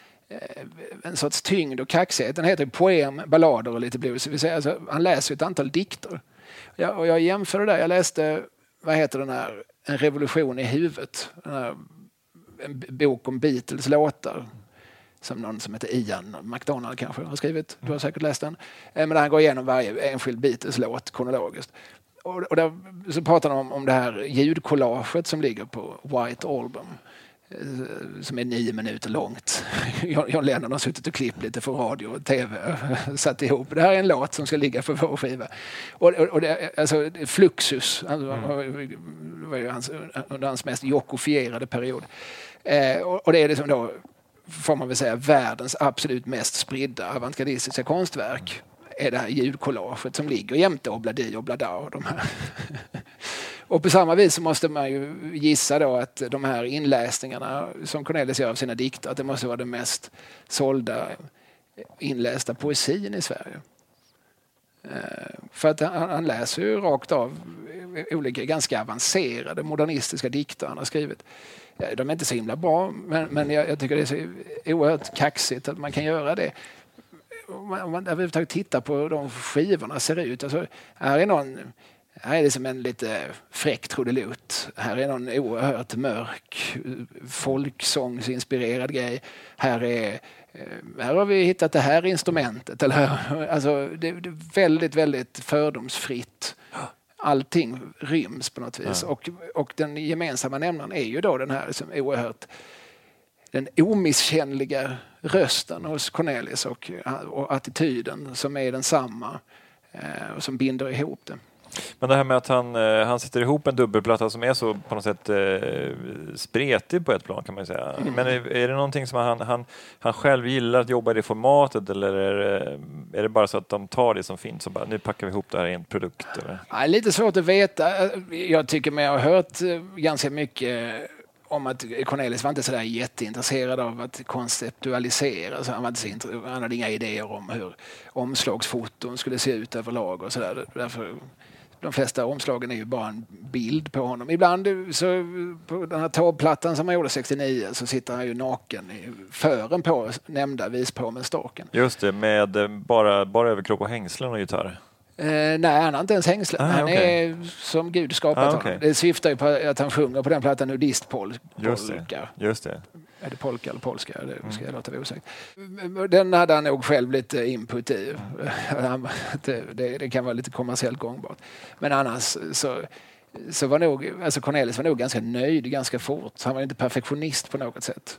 en sorts tyngd och kaxighet. Den heter Poem, ballader och lite blues. Det vill säga, alltså, han läser ett antal dikter. Ja, och jag jämför det där. Jag läste, vad heter den här, En revolution i huvudet. Den här, en bok om Beatles låtar som någon som heter Ian McDonald kanske har skrivit. Du har säkert läst den. Men där han går igenom varje enskild Beatles-låt kronologiskt. Och där så pratar de om det här ljudcollaget som ligger på White Album. Som är 9 minuter långt. John Lennon har suttit och klippt lite för radio och tv satt ihop. Det här är en låt som ska ligga för vår skiva. Och det, alltså Fluxus var ju under hans mest jockofierade period. Och det är liksom då, får man väl säga, världens absolut mest spridda avantgardistiska konstverk är det här ljudcollaget som ligger jämte Obladi och Blada och de här. Och på samma vis så måste man ju gissa då att de här inläsningarna som Cornelis gör av sina dikter, att det måste vara den mest sålda inlästa poesin i Sverige. För att han läser ju rakt av olika ganska avancerade modernistiska dikter han har skrivit. De är inte så himla bra, men jag tycker det är så oerhört kaxigt att man kan göra det. Om man överhuvudtaget tittar på de skivorna ser ut. Alltså, här är det som en lite fräck trudelutt. Här är någon oerhört mörk folksångsinspirerad grej. Här har vi hittat det här instrumentet. Alltså, det är väldigt, väldigt fördomsfritt. Allting ryms på något vis. Ja. Och den gemensamma nämnaren är ju då den här som oerhört den omisskännliga rösten hos Cornelis och attityden som är densamma och som binder ihop det. Men det här med att han sätter ihop en dubbelplatta som är så på något sätt spretig på ett plan kan man säga. Mm. Men är det någonting som han själv gillar att jobba i det formatet eller är det bara så att de tar det som finns och bara nu packar vi ihop det här i en produkt? Eller? Ja, lite svårt att veta. Jag tycker mig ha hört ganska mycket om att Cornelis var inte så där jätteintresserad av att konceptualisera. Så han hade inga idéer om hur omslagsfoton skulle se ut överlag och sådär. Därför de flesta omslagen är ju bara en bild på honom. Ibland så på den här Taube-plattan som han gjorde 69 så sitter han ju naken i fören på nämnda Vispåmenstaken. Att det, med bara överkropp och hängslen och gitarr. Nej, han har inte ens hängslen. Han är som Gud skapat honom. Det syftar ju på att han sjunger på den plattan nudistpolka. Just det. Är det polka eller polska? Det ska jag låta vara osagt. Den hade han nog själv lite input i. Det kan vara lite kommersiellt gångbart. Men annars så var nog, alltså Cornelis var nog ganska nöjd ganska fort. Han var inte perfektionist på något sätt.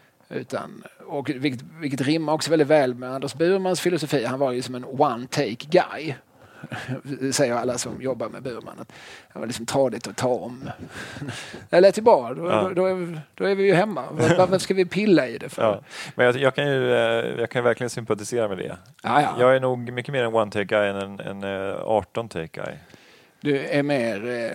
Och vilket rimmar också väldigt väl med Anders Burmans filosofi. Han var ju som en one-take guy. Säger alla som jobbar med Burman. Att han var liksom tradigt att ta om. Det lät ju bra. Då är vi ju hemma. Varför ska vi pilla i det för? Ja. Men jag kan verkligen sympatisera med det. Ja. Jag är nog mycket mer en one-take guy än en 18-take guy. Du är mer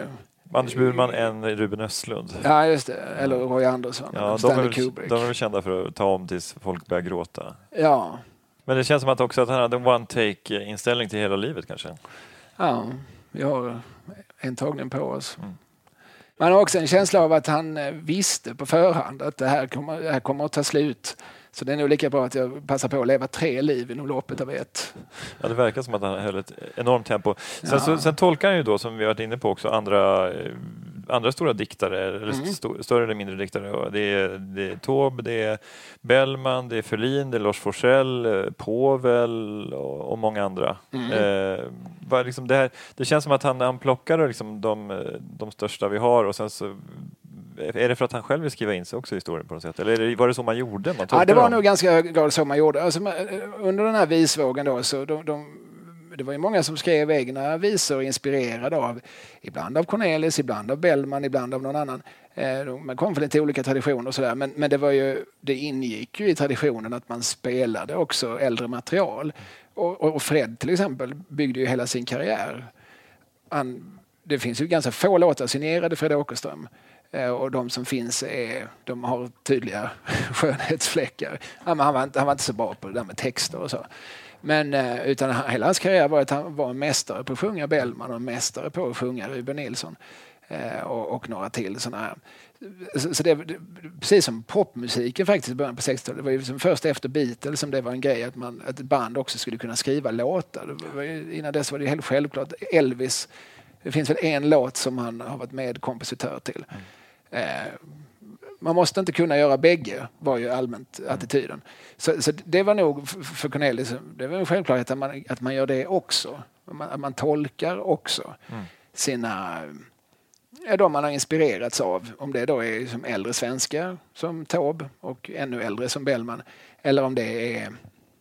Anders Burman än Ruben Östlund. Ja, just det. Eller Roy Andersson. Ja, Stanley Kubrick. De är väl kända för att ta om tills folk börjar gråta. Ja. Men det känns som att också att han hade en one-take-inställning till hela livet kanske. Ja, vi har en tagning på oss. Man har också en känsla av att han visste på förhand att det här kommer att ta slut. Så det är nog lika bra att jag passar på att leva 3 liv inom loppet av ett. Ja, det verkar som att han höll ett enormt tempo. Sen tolkar han ju då, som vi har varit inne på också, andra stora diktare, eller större eller mindre diktare. Det är Taube, det är Bellman, det är Ferlin, det är Lars Forssell, Povel och många andra. Liksom det känns som att han plockar liksom de största vi har, och sen så är det för att han själv vill skriva in sig också i historien på något sätt? Eller var det så man gjorde? Ja, det var nog ganska grad så man gjorde. Alltså, under den här visvågen då, så det var ju många som skrev egna visor inspirerade av, ibland av Cornelis, ibland av Bellman, ibland av någon annan. Man kom från lite olika traditioner och sådär, men det ingick ju i traditionen att man spelade också äldre material. Och Fred till exempel byggde ju hela sin karriär. Det finns ju ganska få låtar signerade Fred Åkerström. Och de som finns de har tydliga skönhetsfläckar. Ja, men han var inte så bra på det där med texter och så. Men utan hela hans karriär var att han var en mästare på att sjunga Bellman och en mästare på att sjunga Ruben Nilsson. Och några till sådana här. Så det precis som popmusiken faktiskt i början på 60-talet. Det var ju som först efter Beatles som det var en grej att ett band också skulle kunna skriva låtar. Innan dess var det helt självklart. Elvis, det finns väl en låt som han har varit medkompositör till. Man måste inte kunna göra bägge, var ju allmänt attityden. Så det var nog för Cornelis, det var en självklarhet att man gör det också. Att man tolkar också sina, de man har inspirerats av. Om det då är som äldre svenskar som Taube och ännu äldre som Bellman. Eller om det är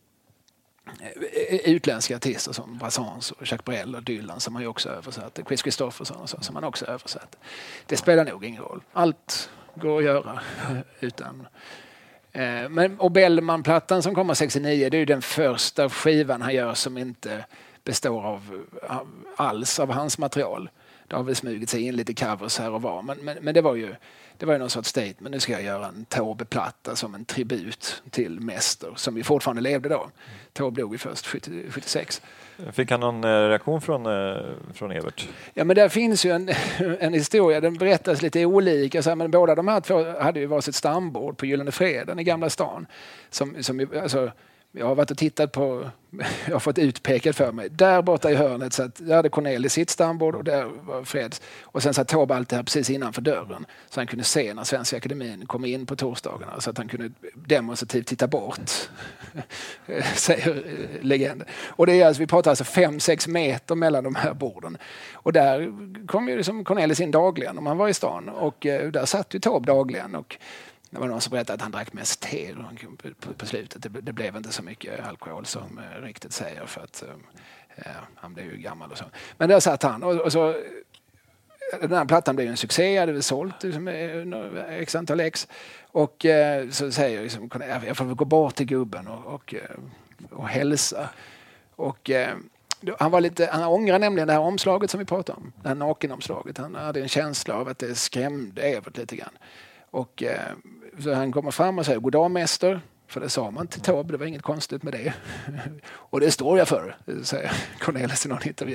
utländska artister som Brassens och Jacques Brel och Dylan som man ju också översatt. Chris Christopherson och så som man också översatt. Det spelar nog ingen roll. Allt går att göra utan. Och Bellman-plattan som kommer 69, det är ju den första skivan han gör som inte består av alls av hans material. Det har väl smugit sig in lite covers här och var, men det var ju någon sorts statement. Nu ska jag göra en Taube-platta som en tribut till mäster som vi fortfarande levde då. Taube dog ju först 76. Fick han någon reaktion från Evert? Ja, men där finns ju en historia. Den berättas lite olika. Så, men båda de här två hade ju varsitt stambord på Gyllene Freden i Gamla stan. Alltså, jag har varit och tittat på, jag har fått utpekat för mig. Där borta i hörnet så att där hade Cornelis sitt stambord och där var Freds. Och sen satt Taube alltid här precis innanför dörren. Så han kunde se när Svenska Akademin kom in på torsdagarna. Så att han kunde demonstrativt titta bort. Säger legenden. Och det är alltså, vi pratar alltså 5-6 meter mellan de här borden. Och där kom ju liksom Cornelis in dagligen om han var i stan. Och där satt ju Taube dagligen och det var någon som berättade att han drack mest te på slutet. Det blev inte så mycket alkohol som riktigt säger för att han blev ju gammal och så. Men där satt han och så den här plattan blev en succé. Jag hade väl sålt liksom, x antal ex. Och så säger jag liksom, jag får gå bort till gubben och hälsa. Och han ångrar nämligen det här omslaget som vi pratade om. Det här nakenomslaget. Han hade en känsla av att det skrämde Evert lite grann. Och så han kommer fram och säger god dag mäster, för det sa man till Taube, det var inget konstigt med det. Och det står jag för, säger Cornelis i någon intervju.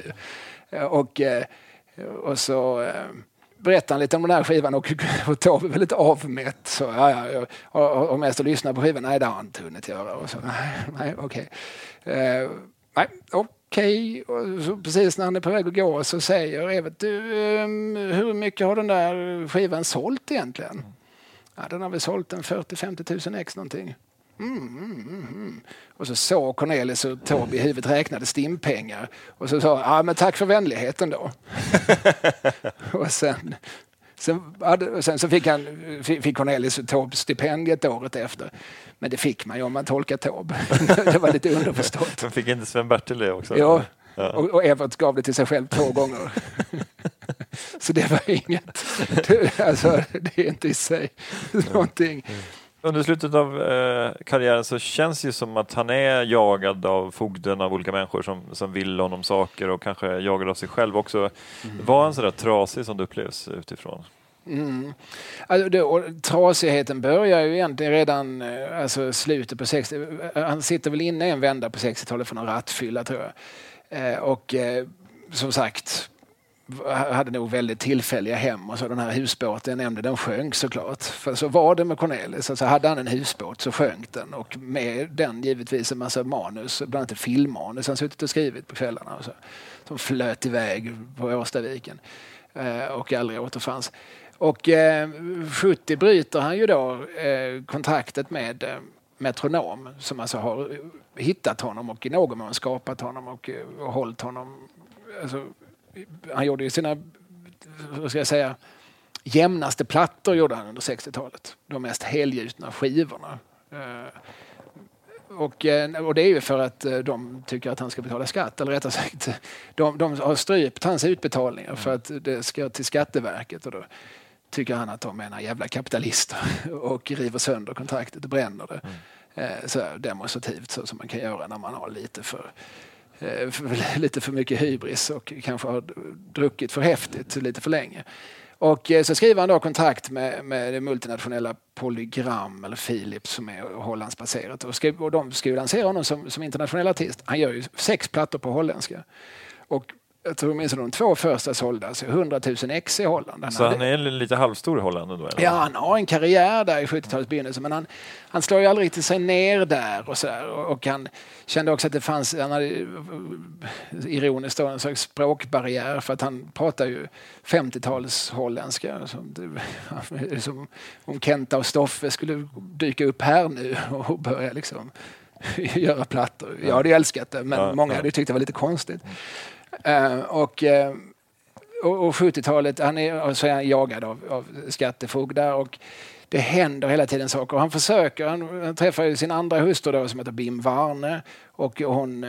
Och så berättar han lite om den här skivan och Taube är väldigt avmätt. Så och mäster lyssnar på skivan, nej det har han inte hunnit göra. Och så, nej okej. Okej, och så precis när han är på väg att gå så säger Evert, du, hur mycket har den där skivan sålt egentligen? Ja, den har väl sålt en 40-50 000 ex någonting. Och så såg Cornelis och Taube i huvudet räknade stimpengar. Och så sa men tack för vänligheten då. Och sen så fick Cornelis och Taube stipendiet året efter. Men det fick man ju om man tolkar Taube. Det var lite underförstått. De fick inte Sven-Bertil det också? Ja. Och Evert gav det till sig själv 2 gånger. Så det var inget. Alltså, det är inte i sig någonting. Under slutet av karriären så känns det ju som att han är jagad av fogden av olika människor som vill honom saker och kanske jagad av sig själv också. Var han så där trasig som det upplevs utifrån? Alltså trasigheten börjar ju egentligen redan slutet på 60. Han sitter väl inne en vända på 60-talet för någon rattfylla, tror jag. Och som sagt hade nog väldigt tillfälliga hem och så. Den här husbåten jag nämnde, den sjönk såklart. För så var det med Cornelis. Alltså hade han en husbåt så sjönk den, och med den givetvis en massa manus, bland annat filmmanus han suttit och skrivit på kvällarna och så, som flöt iväg på Årstaviken och aldrig återfanns. Och 70 bryter han ju då kontraktet med Metronom, som alltså har hittat honom och i någon mån skapat honom och hållit honom. Alltså, han gjorde ju sina, vad ska jag säga, jämnaste plattor gjorde han under 60-talet. De mest helgjutna skivorna. Och det är ju för att de tycker att han ska betala skatt, eller rättare sagt, de har strypt hans utbetalningar för att det ska till Skatteverket, och då tycker han att de är några jävla kapitalister och river sönder kontraktet och bränner det. Så demonstrativt, så som man kan göra när man har lite för mycket hybris och kanske har druckit för häftigt lite för länge. Och så skriver han då kontrakt med det multinationella Polygram eller Philips, som är Hollandsbaserat, och de ska ju lansera honom som internationell artist. Han gör ju 6 plattor på holländska, och jag tror minst de 2 första sålda, alltså 100 000 ex i Holland. Så han är lite halvstor i Holland då? Eller? Ja, han har en karriär där i 70-talets begynnelse, men han slår ju aldrig riktigt sig ner där och så där. Och han kände också att det fanns, han hade ironiskt en slags språkbarriär, för att han pratar ju 50-tals holländska. Som om Kenta och Stoffe skulle dyka upp här nu och börja liksom göra plattor. Jag hade älskat det, men många hade tyckt det var lite konstigt. Och 70-talet, han är jagad av skattefogdar, och det händer hela tiden saker. Han träffar ju sin andra hustru då, som heter Bim Warne, och hon,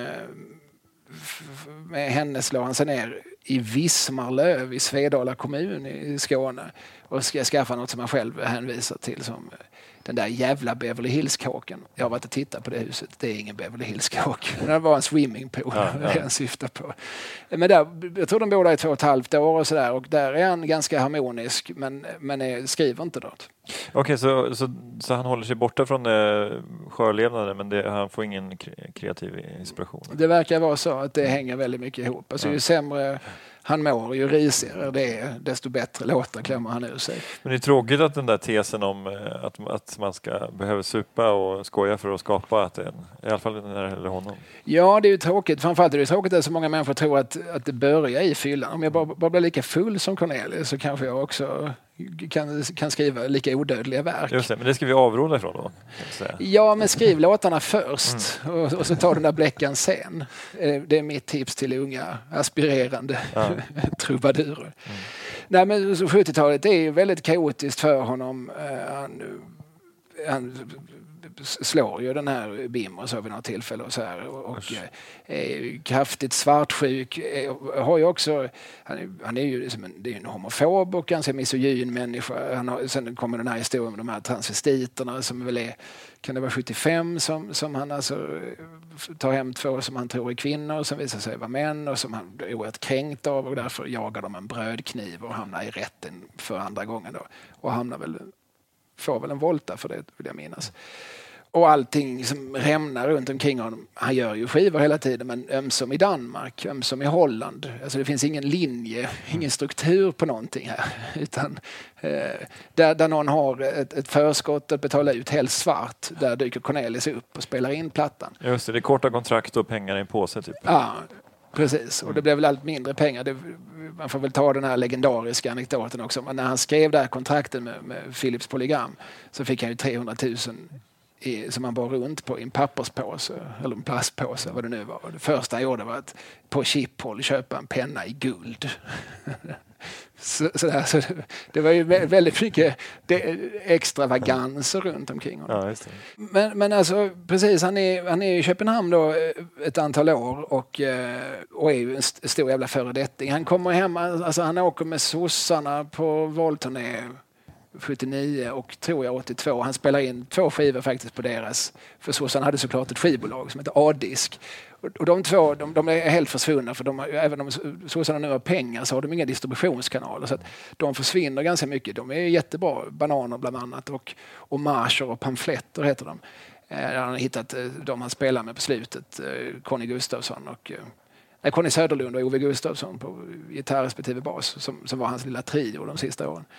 med henne slår han sig ner i Vismarlöv i Svedala kommun i Skåne och ska skaffa något som han själv hänvisar till som den där jävla Beverly Hills-kåken. Jag har varit och tittat på det huset. Det är ingen Beverly Hills-kåk. Det var en swimmingpool. Det han syftar på. Men där, jag tror de bor där i 2,5 år och sådär. Och där är han ganska harmonisk, men skriver inte något. Okej, så han håller sig borta från sjölevnaden, men han får ingen kreativ inspiration? Det verkar vara så att det hänger väldigt mycket ihop. Alltså ju sämre han mår, ju risigare det är, desto bättre låtar klämmer han ur sig. Men det är tråkigt att den där tesen om att man ska behöva supa och skoja för att skapa, att det i alla fall när det gäller honom. Ja, det är ju tråkigt. Framförallt är det tråkigt att så många människor tror att det börjar i fyllan. Om jag bara blir lika full som Cornelis, så kanske jag också kan skriva lika odödliga verk. Just det, men det ska vi avråda ifrån då? Ja, men skriv låtarna först och så tar den där bläckan sen. Det är mitt tips till unga aspirerande trubadurer. Nej, men 70-talet är ju väldigt kaotiskt för honom. Han slår ju den här Bim och så vid något tillfälle och så här, och är kraftigt svartsjuk. Har ju också, han är ju det är en homofob och ganska misogyn människa. Sen kommer den här historien med de här transvestiterna som väl är, kan det vara 75, som han alltså tar hem 2 som han tror är kvinnor, som visar sig vara män, och som han är oerhört kränkt av, och därför jagar de en brödkniv och hamnar i rätten för andra gången då, och får väl en volta för det, vill jag minnas. Och allting som rämnar runt omkring honom. Han gör ju skivor hela tiden, men ömsom i Danmark, ömsom i Holland. Alltså det finns ingen linje, ingen struktur på någonting här. Utan där någon har ett förskott att betala ut, helst svart, där dyker Cornelis upp och spelar in plattan. Just det är korta kontrakt och pengar i en påse typ. Ja, precis. Och det blev väl allt mindre pengar. Man får väl ta den här legendariska anekdoten också. Men när han skrev det här kontrakten med Philips Polygram, så fick han ju 300 000 som han bar runt på i en papperspåse eller en plastpåse, vad det nu var. Det första han gjorde var att på Schiphol köpa en penna i guld. Så det var ju väldigt mycket extravaganser runt omkring honom. Ja, just det. Men alltså precis, han är i Köpenhamn då ett antal år och är ju en stor jävla föredetting. Han kommer hem, alltså han åker med sossarna på valturné 79 och tror jag 82. Han spelar in 2 skivor faktiskt på deras. För Sossarna hade såklart ett skivbolag som heter A-disk. Och de två, de är helt försvunna, för även om Sossarna nu har pengar så har de inga distributionskanaler. Så att de försvinner ganska mycket. De är jättebra, Bananer bland annat, och marscher och pamfletter heter de. Han har hittat de han spelar med på slutet, Conny Gustafsson och Conny Söderlund och Ove Gustafsson på gitarr respektive bas, som var hans lilla trio de sista åren.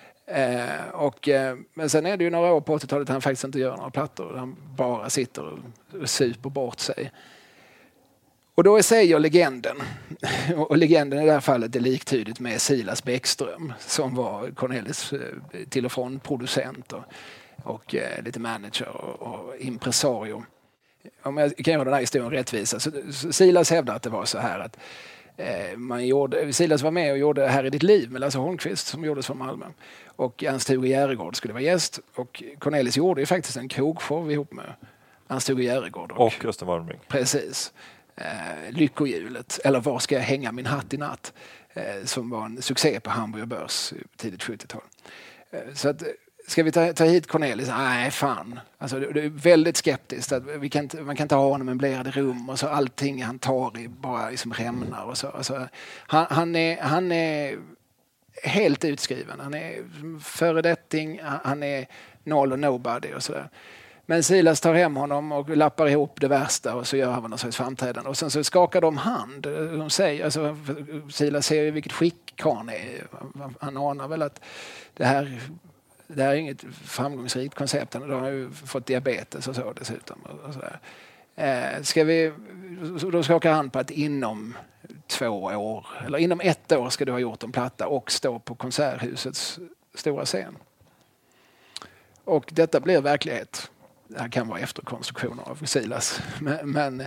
Men sen är det ju några år på 80-talet han faktiskt inte gör några plattor. Han bara sitter och super bort sig. Och då säger legenden, och legenden i det här fallet är liktydigt med Silas Bäckström som var Cornelis till och från producent och lite manager och impresario. Om jag kan göra den här historien rättvisa, så Silas hävdar att det var så här att Silas var med och gjorde Här i ditt liv med Lasse Holmqvist som gjordes från Malmö. Och Ernst-Hugo Järegård skulle vara gäst. Och Cornelis gjorde ju faktiskt en krogshow ihop med Ernst-Hugo Järegård. Och Östen Warmbring. Precis. Lyckohjulet, eller Var ska jag hänga min hatt i natt? Som var en succé på Hamburger Börs tidigt 70-tal. Så att, ska vi ta hit Cornelis? Nej, fan. Alltså, det är väldigt skeptiskt. Att man kan inte ha honom i möblerade rum och så allting han tar i bara liksom rämnar och så. Alltså, han är helt utskriven. Han är föredetting, han är noll och nobody och sådär. Men Silas tar hem honom och lappar ihop det värsta och så gör han någon slags framträdande. Och sen så skakar de hand. De säger, alltså, Silas ser ju vilket skick karln är. Han anar väl att det här är inget framgångsrikt koncept. De har ju fått diabetes och så dessutom. Och så då skakar han på att inom 2 år, eller inom 1 år ska du ha gjort en platta och stå på Konserthusets stora scen. Och detta blir verklighet. Det här kan vara efterkonstruktioner av Silas. Men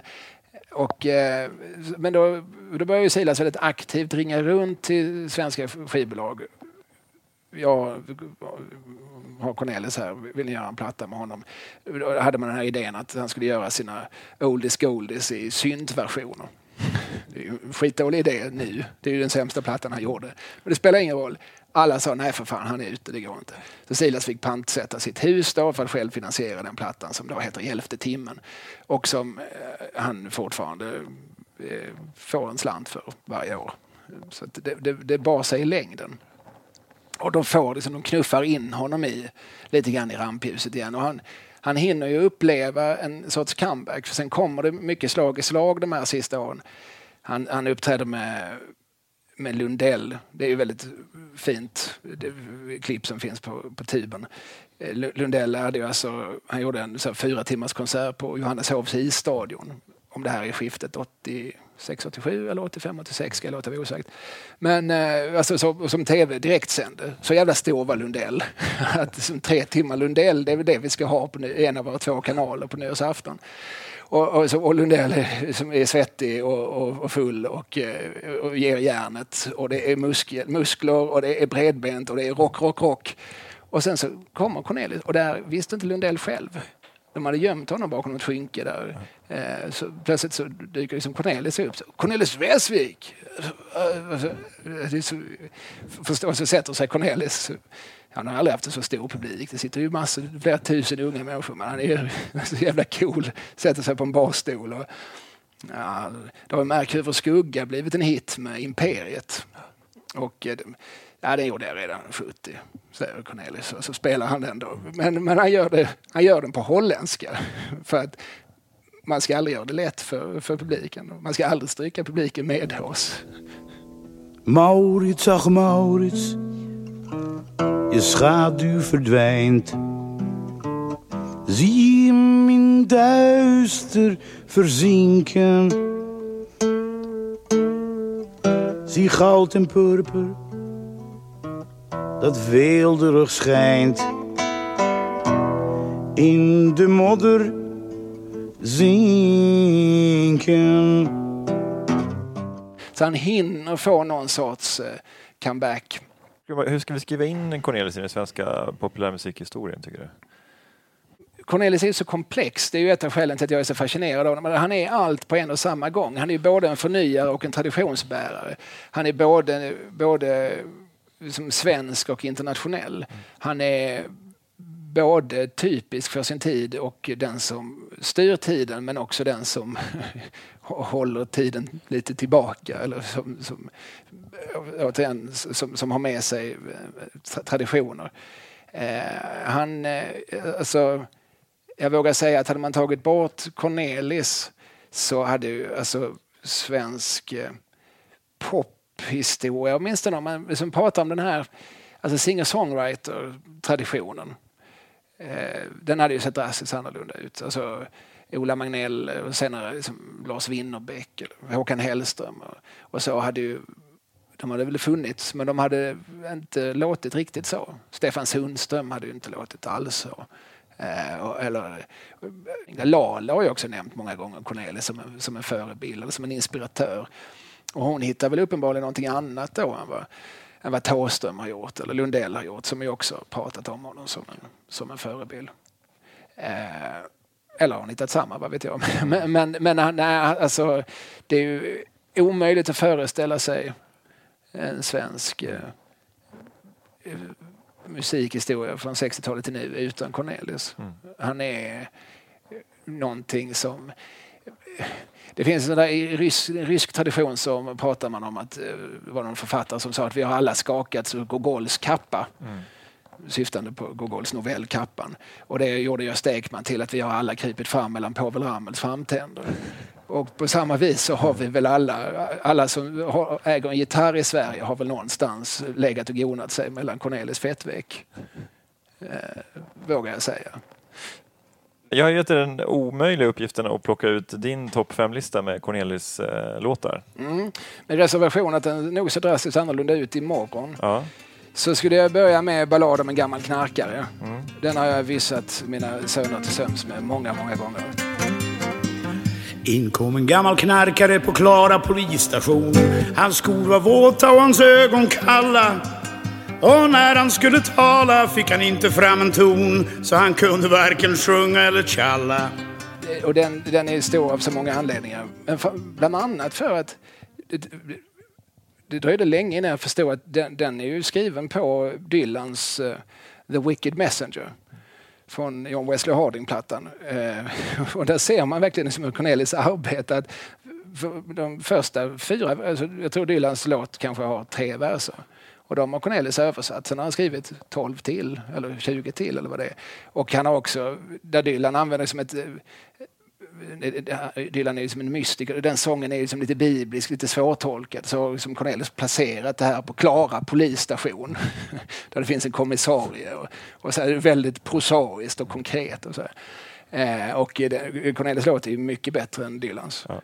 då börjar ju Silas väldigt aktivt ringa runt till svenska skivbolag. Jag har Cornelis här, vill göra en platta med honom. Då hade man den här idén att han skulle göra sina oldies goldies i syntversioner. Det är ju en skitdålig idé nu. Det är ju den sämsta plattan han gjorde. Men det spelar ingen roll. Alla sa nej för fan, han är ute, det går inte. Så Silas fick pantsätta sitt hus då för att själv finansiera den plattan som då heter 11:e timmen. Och som han fortfarande får en slant för varje år. Så att det bar sig i längden. Och de knuffar in honom lite grann i rampljuset igen. Och han hinner ju uppleva en sorts comeback. För sen kommer det mycket slag i slag de här sista åren. Han uppträder med Lundell. Det är ju väldigt fint klipp som finns på tuben. Lundell han gjorde en 4 timmars konsert på Johanneshovs isstadion. Om det här är skiftet 86-87 eller 85-86 ska jag låta vara osagt. Men som tv direkt sände. Så jävla stor var Lundell. Att som 3 timmar Lundell, det är väl det vi ska ha på en av våra 2 kanaler på nyårsafton. Och Lundell som är svettig och full och ger järnet. Och det är muskler och det är bredbent och det är rock. Och sen så kommer Cornelis och där visste inte Lundell själv. De hade gömt honom bakom ett skynke där. Så plötsligt så dyker liksom Cornelis upp. Cornelis Vreeswijk! Förstås så sätter sig Cornelis. Han har aldrig haft en så stor publik. Det sitter ju flera tusen unga människor. Men han är så jävla cool. Sätter sig på en barstol. Och, då har Märk över skugga blivit en hit med Imperiet. Och det gjorde jag redan 70, säger Cornelis. Och så spelar han den då. Men han gör den på holländska. För att man ska aldrig göra det lätt för publiken. Man ska aldrig stryka publiken med oss. Maurits, ach Maurits, je schaduw verdwijnt. Zie hem in duister verzinken. Zie goud en purper, dat weelderig schijnt. In de modder zinken. Så han hinner få någon sorts comeback. Hur ska vi skriva in Cornelis i den svenska populärmusikhistorien, tycker du? Cornelis är så komplex. Det är ju ett av skälen till att jag är så fascinerad av honom. Han är allt på en och samma gång. Han är både en förnyare och en traditionsbärare. Han är både som svensk och internationell. Han är både typisk för sin tid och den som styr tiden, men också den som håller tiden lite tillbaka, eller som har med sig traditioner. Jag vågar säga att hade man tagit bort Cornelis så hade ju svensk pophistoria, åtminstone om man liksom pratar om den här singer-songwriter-traditionen, den hade ju sett drastiskt annorlunda ut. Ola Magnell och senare Lars Winnerbäck, Håkan Hellström och så de hade väl funnits, men de hade inte låtit riktigt så. Stefan Sundström hade ju inte låtit alls så. Lala har jag också nämnt många gånger, Cornelis som en förebild eller som en inspiratör. Och hon hittar väl uppenbarligen någonting annat då än vad Thåström har gjort eller Lundell har gjort, som ju också har pratat om honom som en förebild. Eller har hon hittat samma, vad vet jag. Men det är ju omöjligt att föreställa sig en svensk musikhistoria från 60-talet till nu utan Cornelis. Han är någonting som... Det finns en där i rysk tradition som pratar man om att det var någon författare som sa att vi har alla skakat Gogols kappa. Syftande på Gogols novell Kappan. Och det gjorde jag Stegman till att vi har alla krypit fram mellan Povel Ramels framtänder. Och på samma vis så har vi väl alla som äger en gitarr i Sverige har väl någonstans legat och gonat sig mellan Cornelis fettveck. Vågar jag säga. Jag har gett dig den omöjliga uppgiften att plocka ut din topp 5-lista med Cornelis låtar. Med reservation att den nog så drastiskt annorlunda ut imorgon. Ja. Så skulle jag börja med Ballad om en gammal knarkare. Den har jag visat mina söner till söms med många, många gånger. Inkom en gammal knarkare på Klara polisstation. Hans skor var våta och hans ögon kalla. Och när han skulle tala fick han inte fram en ton, så han kunde varken sjunga eller tjalla. Och den är stor av så många anledningar. Men bland annat för att det dröjde länge innan jag förstod att den är ju skriven på Dylans The Wicked Messenger från John Wesley Harding-plattan. Och där ser man verkligen som Cornelis arbete att de första 4, jag tror Dylans låt kanske har 3 verser. Och de har Cornelis översatt. Sen har han skrivit 12 till, eller 20 till, eller vad det är. Och han har också, där Dylan använder som ett... Dylan är som en mystiker. Den sången är som lite biblisk, lite svårtolkad. Så som Cornelis placerat det här på Klara polisstation. Där det finns en kommissarie. Och så är det väldigt prosaiskt och konkret. Och så och Cornelis låt är mycket bättre än Dylans. Ja.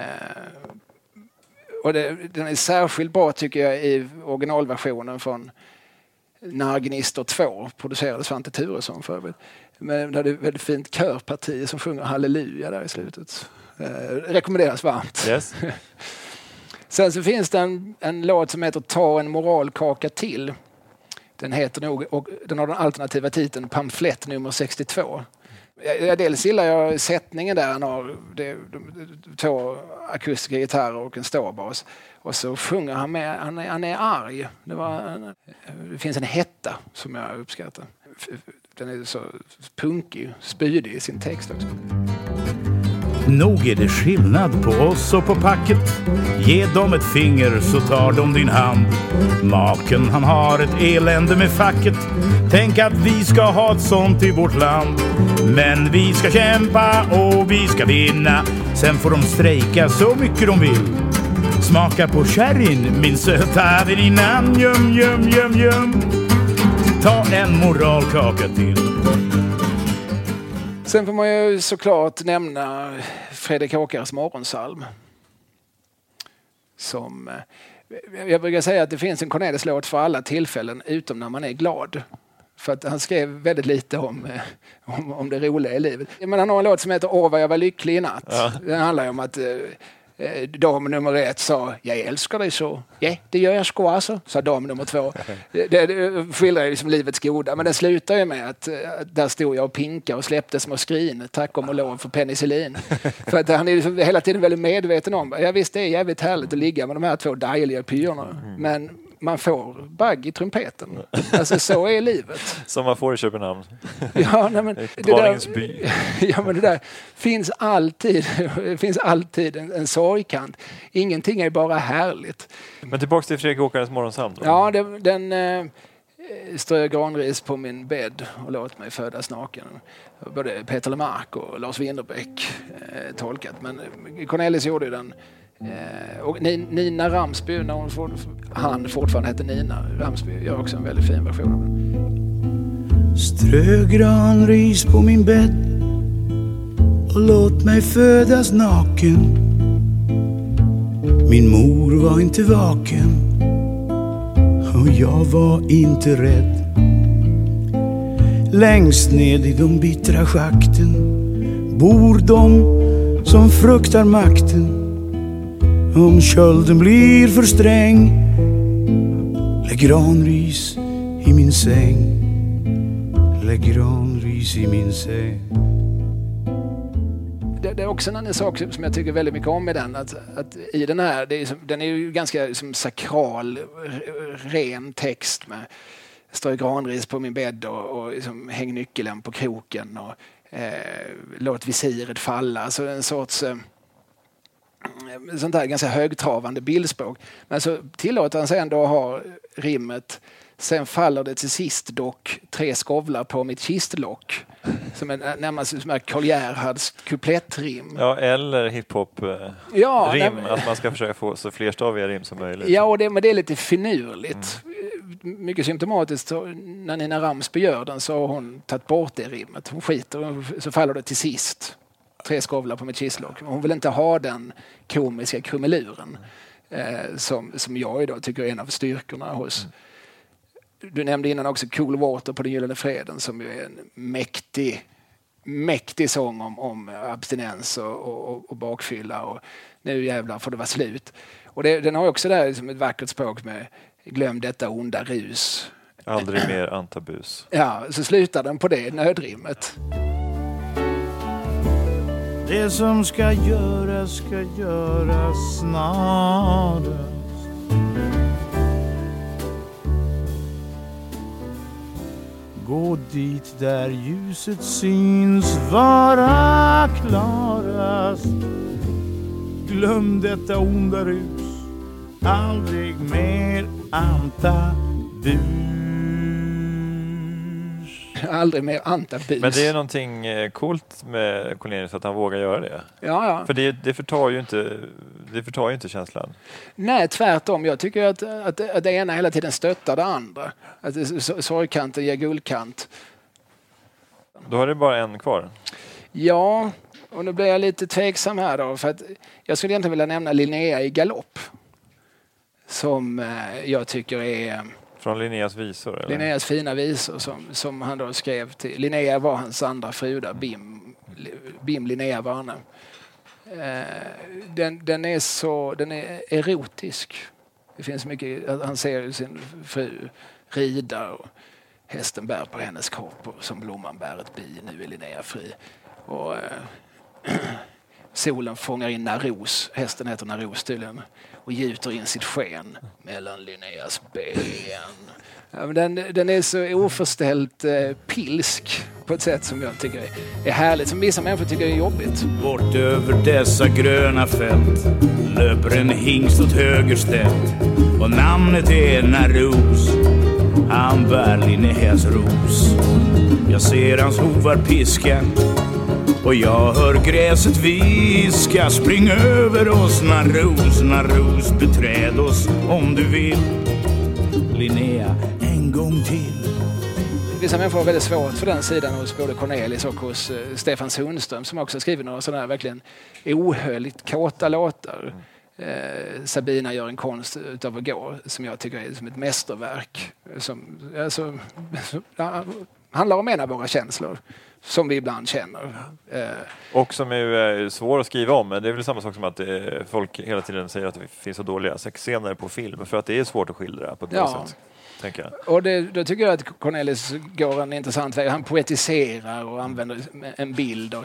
Och den är särskilt bra tycker jag i originalversionen från När Gnister 2 producerades Svante Thuresson för övrigt. Men det är ett väldigt fint körparti som sjunger Halleluja där i slutet. Rekommenderas varmt. Yes. Sen så finns det en låt som heter Ta en moralkaka till. Den heter nog, och den har den alternativa titeln Pamflett nummer 62. Dels gillar jag sättningen där. Han har 2 akustiska gitarrer och en stårbas. Och så sjunger han med, han är arg. Det finns en hetta som jag uppskattar. Den är så punkig, spydig i sin text också. Nog är det skillnad på oss och på packet. Ge dem ett finger så tar de din hand. Maken han har ett elände med facket. Tänk att vi ska ha ett sånt i vårt land. Men vi ska kämpa och vi ska vinna. Sen får de strejka så mycket de vill. Smaka på sherryn, min söta väninna. Njum, njum, njum, njum. Ta en moralkaka till. Sen får man ju såklart nämna Fredrik Åkares morgonsalm. Som jag brukar säga att det finns en Cornelis låt för alla tillfällen utom när man är glad. För att han skrev väldigt lite om det roliga i livet. Men han har en låt som heter Åh vad jag var lycklig i natt. Ja. Den handlar ju om att dam nummer 1 sa jag älskar dig så. Ja, det gör jag sko alltså, sa dam nummer 2. Det skildrar ju som livets goda. Men det slutar ju med att där stod jag och pinka och släppte små skrin. Tack om och lov för penicillin. För att han är liksom hela tiden väldigt medveten om. Jag visst det är jävligt härligt att ligga med de här 2 dejliga pyrorna. Men man får bagg i trumpeten. Alltså så är livet. Som man får i Köpenhamn. Ja, nej, men by. Ja, men det där finns alltid en sorgkant. Ingenting är bara härligt. Men tillbaka till Fredrik Åkarens morgonsam då. Ja, den strö granris på min bädd och låt mig födas naken. Både Peter Lemark och Lars Winnerbäck tolkat. Men Cornelis gjorde den. Och Nina Ramsby, när han fortfarande heter Nina Ramsby, gör också en väldigt fin version av den. Strö granris på min bädd och låt mig födas naken. Min mor var inte vaken och jag var inte rädd. Längst ned i de bittra schakten bor de som fruktar makten. Om kölden blir för sträng, lägg granris i min säng. Lägg granris i min säng. Det är också en sak som jag tycker väldigt mycket om med den. Att i den här, den är ju ganska sakral, ren text med strö granris på min bädd och liksom, häng nyckeln på kroken och låt visiret falla. Så en sorts sånt där ganska högtravande bildspråk. Men så tillåter han sig ändå ha rimmet. Sen faller det till sist dock 3 skovlar på mitt kistlock. Som är närmast som är Karl Gerhards kuplettrim. Ja, eller hiphop-rim. Att man ska försöka få så flerstaviga rim som möjligt. Ja, men det är lite finurligt. Mycket symptomatiskt. När Nina Ramsby gör den så har hon tagit bort det rimmet. Hon skiter så faller det till sist. 3 skovlar på mitt kistlock. Hon vill inte ha den komiska krumeluren som jag idag tycker är en av styrkorna hos. Du nämnde innan också Cool Water på den gyllene freden som ju är en mäktig sång om abstinens och bakfylla och nu jävlar får det vara slut. Och den har också där liksom ett vackert språk med glöm detta onda rus. Aldrig mer antabus. Ja, så slutar den på det nödrimmet. Det som ska göras snarast. Gå dit där ljuset syns vara klarast. Glöm detta onda rus. Aldrig mer antabus. Aldrig mer antabus. Men det är någonting coolt med Cornelis att han vågar göra det. Ja. För det förtar ju inte känslan. Nej, tvärtom. Jag tycker att det ena hela tiden stöttar det andra. Att sorgkanten ger guldkant. Då har det bara en kvar. Ja, och nu blir jag lite tveksam här då. För att jag skulle egentligen vilja nämna Linnea i galopp. Som jag tycker är... Från Linneas visor? Eller? Linneas fina visor som han då skrev till. Linnea var hans andra fru där, Bim Linnea Warne. Den är erotisk. Det finns mycket, han ser sin fru rida och hästen bär på hennes kropp och som blomman bär ett bi, nu är Linnea fri. Och solen fångar in Naros, hästen heter Naros tydligen, och gjuter in sitt sken mellan Linneas ben. Ja, men den är så oförställt pilsk på ett sätt som jag tycker är härligt, som vissa människor tycker är jobbigt. Bort över dessa gröna fält löper en hingst åt höger ställt och namnet är Naros. Han bär Linneas ros. Jag ser hans hovar piska och jag hör gräset viska. Spring över oss Naros, beträd oss om du vill. Linnea, en gång till. Vissa människor har väldigt svårt för den sidan hos både Cornelis och hos Stefan Sundström som också skriver några sådana här verkligen ohöljt kåta låtar. Sabina gör en konst utav att gå som jag tycker är som ett mästerverk som handlar om en av våra känslor som vi ibland känner. Och som är svår att skriva om. Men det är väl samma sak som att folk hela tiden säger att det finns så dåliga sexscener på film för att det är svårt att skildra på ett bra sätt. tänker jag. Och då tycker jag att Cornelis går en intressant väg. Han poetiserar och använder en bild.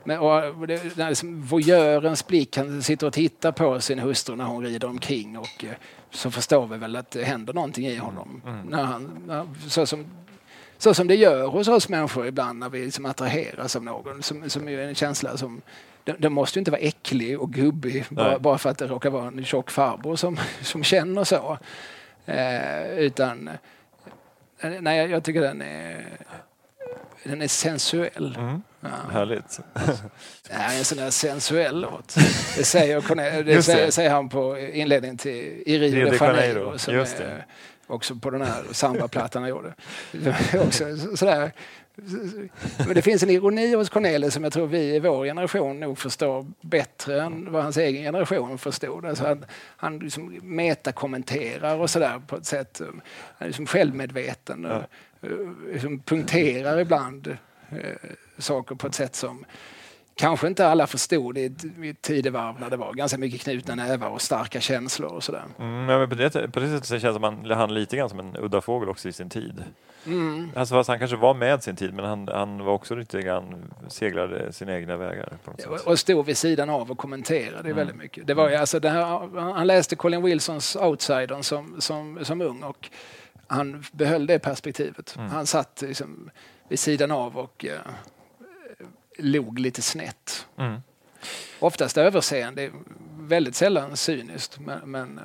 Voyeurens blick, han sitter och tittar på sin hustru när hon rider omkring och så förstår vi väl att det händer någonting i honom. När så som det gör hos oss människor ibland när vi liksom attraheras av någon som är en känsla som den måste ju inte vara äcklig och gubbig bara för att det råkar vara en tjock farbror som känner så. Utan nej, jag tycker den är sensuell. Ja. Härligt. Nej, en sån där sensuell låt. Det säger han på inledningen till I Rio de Janeiro som är också på den här samba-plattan han gjorde. Också sådär. Men det finns en ironi hos Cornelis som jag tror vi i vår generation nog förstår bättre än vad hans egen generation förstod. Alltså han liksom metakommenterar och sådär på ett sätt. Han är liksom självmedveten och liksom punkterar ibland saker på ett sätt som kanske inte alla förstod i ett tidevarv när det var ganska mycket knutna nävar och starka känslor och sådär. Men på det sättet så känns han lite grann som en udda fågel också i sin tid. Alltså han kanske var med sin tid, men han var också lite grann seglade sina egna vägar på något sätt. Och stod vid sidan av och kommenterade väldigt mycket. Det var ju, alltså, han läste Colin Wilsons Outsidern som ung och han behöll det perspektivet. Han satt liksom vid sidan av och log lite snett. Oftast överseende, väldigt sällan cyniskt, men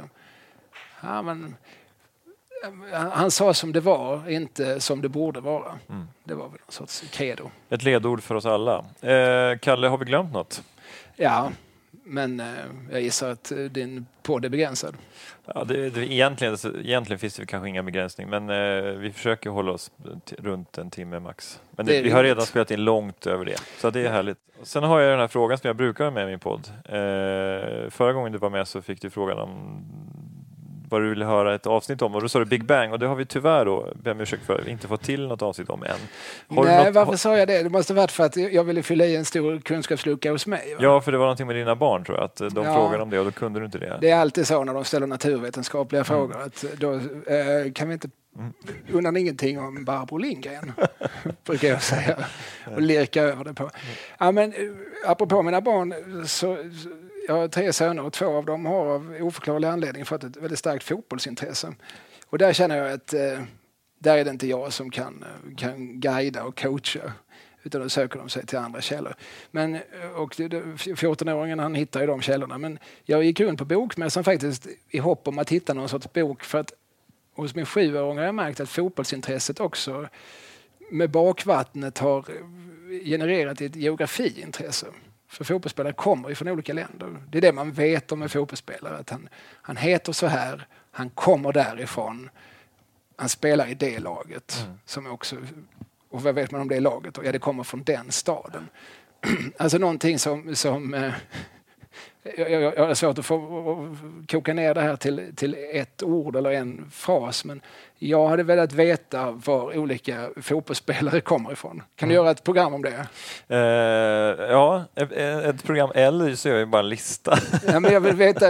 han sa som det var, inte som det borde vara. Det var väl en sorts credo. Ett ledord för oss alla. Kalle, har vi glömt något? Ja, men jag gissar att din podd är begränsad. Ja, egentligen finns det kanske inga begränsning, men vi försöker hålla oss runt en timme max. Men vi har redan spelat in långt över det, så det är härligt. Sen har jag den här frågan som jag brukar ha med i min podd. Förra gången du var med så fick du frågan om vad du ville höra ett avsnitt om, och då sa du Big Bang, och det har vi tyvärr då, ber om ursäkt för, inte fått till något avsnitt om än. Varför sa jag det? Det måste varit för att jag ville fylla i en stor kunskapslucka hos mig. Va? Ja, för det var någonting med dina barn, tror jag, att de frågade om det och då kunde du inte det. Det är alltid så när de ställer naturvetenskapliga frågor, att då kan vi inte undra ingenting om Barbro Lindgren, brukar jag säga, och lirka över det på. Ja, men apropå mina barn, så jag har 3 söner och 2 av dem har av oförklarlig anledning fått ett väldigt starkt fotbollsintresse. Och där känner jag att där är det inte jag som kan guida och coacha, utan då söker de sig till andra källor. Men, och 14-åringen han hittar ju de källorna. Men jag gick runt på bokmässan faktiskt i hopp om att hitta någon sorts bok, för att hos min 7-åring har jag märkt att fotbollsintresset också med bakvattnet har genererat ett geografiintresse. För fotbollsspelare kommer ju från olika länder. Det är det man vet om en fotbollsspelare. Att han heter så här, han kommer därifrån, han spelar i det laget. Som också, och vad vet man om det laget? Ja, det kommer från den staden. Alltså någonting som jag har svårt att få koka ner det här till ett ord eller en fras, men jag hade velat veta var olika fotbollsspelare kommer ifrån. Kan du göra ett program om det? Ja, ett program, eller så är det bara en lista. Ja, men jag vill veta,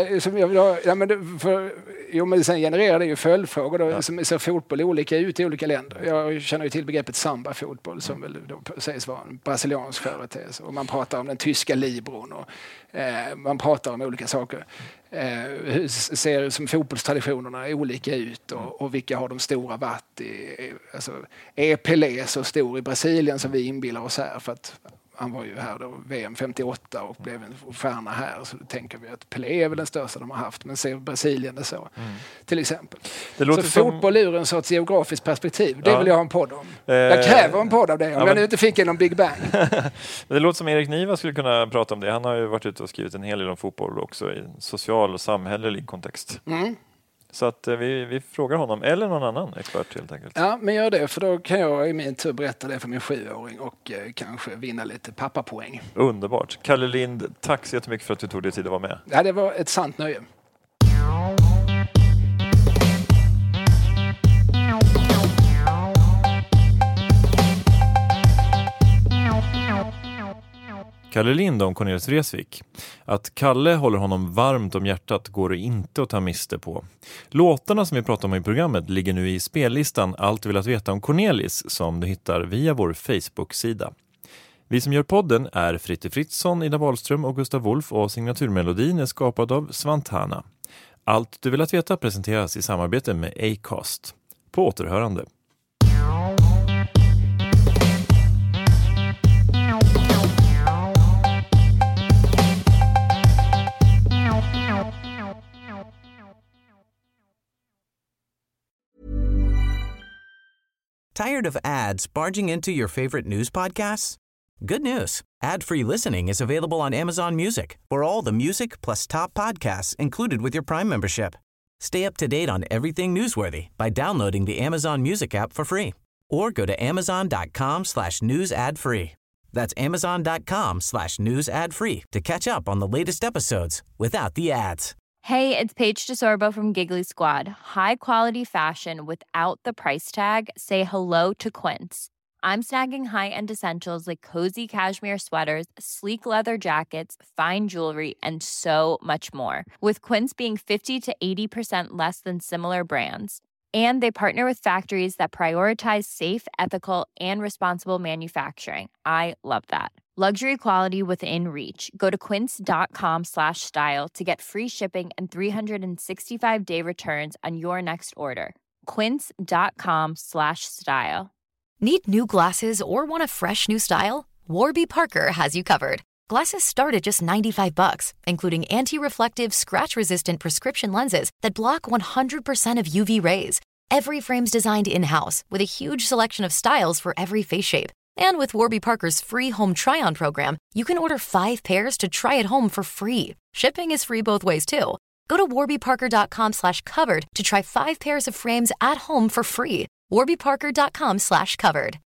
men sen genererar det ju följdfrågor då, som ser fotboll olika ut i olika länder. Jag känner ju till begreppet samba-fotboll som väl då sägs vara en brasiliansk företeelse, och man pratar om den tyska libron och man pratar om olika saker. Hur ser som fotbollstraditionerna olika ut och vilka har de stora varit i, alltså, är Pelé så stor i Brasilien som vi inbillar oss här, för att han var ju här då VM 58 och blev en stjärna här, så tänker vi att Pelé är väl den största de har haft, men ser Brasilien det så till exempel. Så fotboll ur en sorts geografiskt perspektiv, det vill jag ha en podd om. Jag kräver en podd av det, om jag nu inte fick någon Big Bang. Det låter som Erik Niva skulle kunna prata om det. Han har ju varit ute och skrivit en hel del om fotboll också i social och samhällelig kontext. Så att vi frågar honom, eller någon annan expert helt enkelt. Ja, men gör det, för då kan jag i min tur berätta det för min 7-åring och kanske vinna lite pappapoäng. Underbart. Kalle Lind, tack så jättemycket för att du tog dig tid att vara med. Ja, det var ett sant nöje. Kalle Lind om Cornelis Vreeswijk. Att Kalle håller honom varmt om hjärtat går det inte att ta miste på. Låtarna som vi pratar om i programmet ligger nu i spellistan Allt du vill att veta om Cornelis som du hittar via vår Facebook-sida. Vi som gör podden är Fritte Fritzson, Ida Wahlström och Gustav Wolf och signaturmelodin är skapad av Svantana. Allt du vill att veta presenteras i samarbete med Acast. På återhörande. Tired of ads barging into your favorite news podcasts? Good news. Ad-free listening is available on Amazon Music for all the music plus top podcasts included with your Prime membership. Stay up to date on everything newsworthy by downloading the Amazon Music app for free or go to amazon.com/news ad free. That's amazon.com/news ad free to catch up on the latest episodes without the ads. Hey, it's Paige DeSorbo from Giggly Squad. High quality fashion without the price tag. Say hello to Quince. I'm snagging high-end essentials like cozy cashmere sweaters, sleek leather jackets, fine jewelry, and so much more. With Quince being 50 to 80% less than similar brands. And they partner with factories that prioritize safe, ethical, and responsible manufacturing. I love that. Luxury quality within reach. Go to quince.com/style to get free shipping and 365-day returns on your next order. Quince.com/style. Need new glasses or want a fresh new style? Warby Parker has you covered. Glasses start at just $95, including anti-reflective, scratch-resistant prescription lenses that block 100% of UV rays. Every frame's designed in-house with a huge selection of styles for every face shape. And with Warby Parker's free home try-on program, you can order 5 pairs to try at home for free. Shipping is free both ways, too. Go to warbyparker.com/covered to try 5 pairs of frames at home for free. warbyparker.com/covered.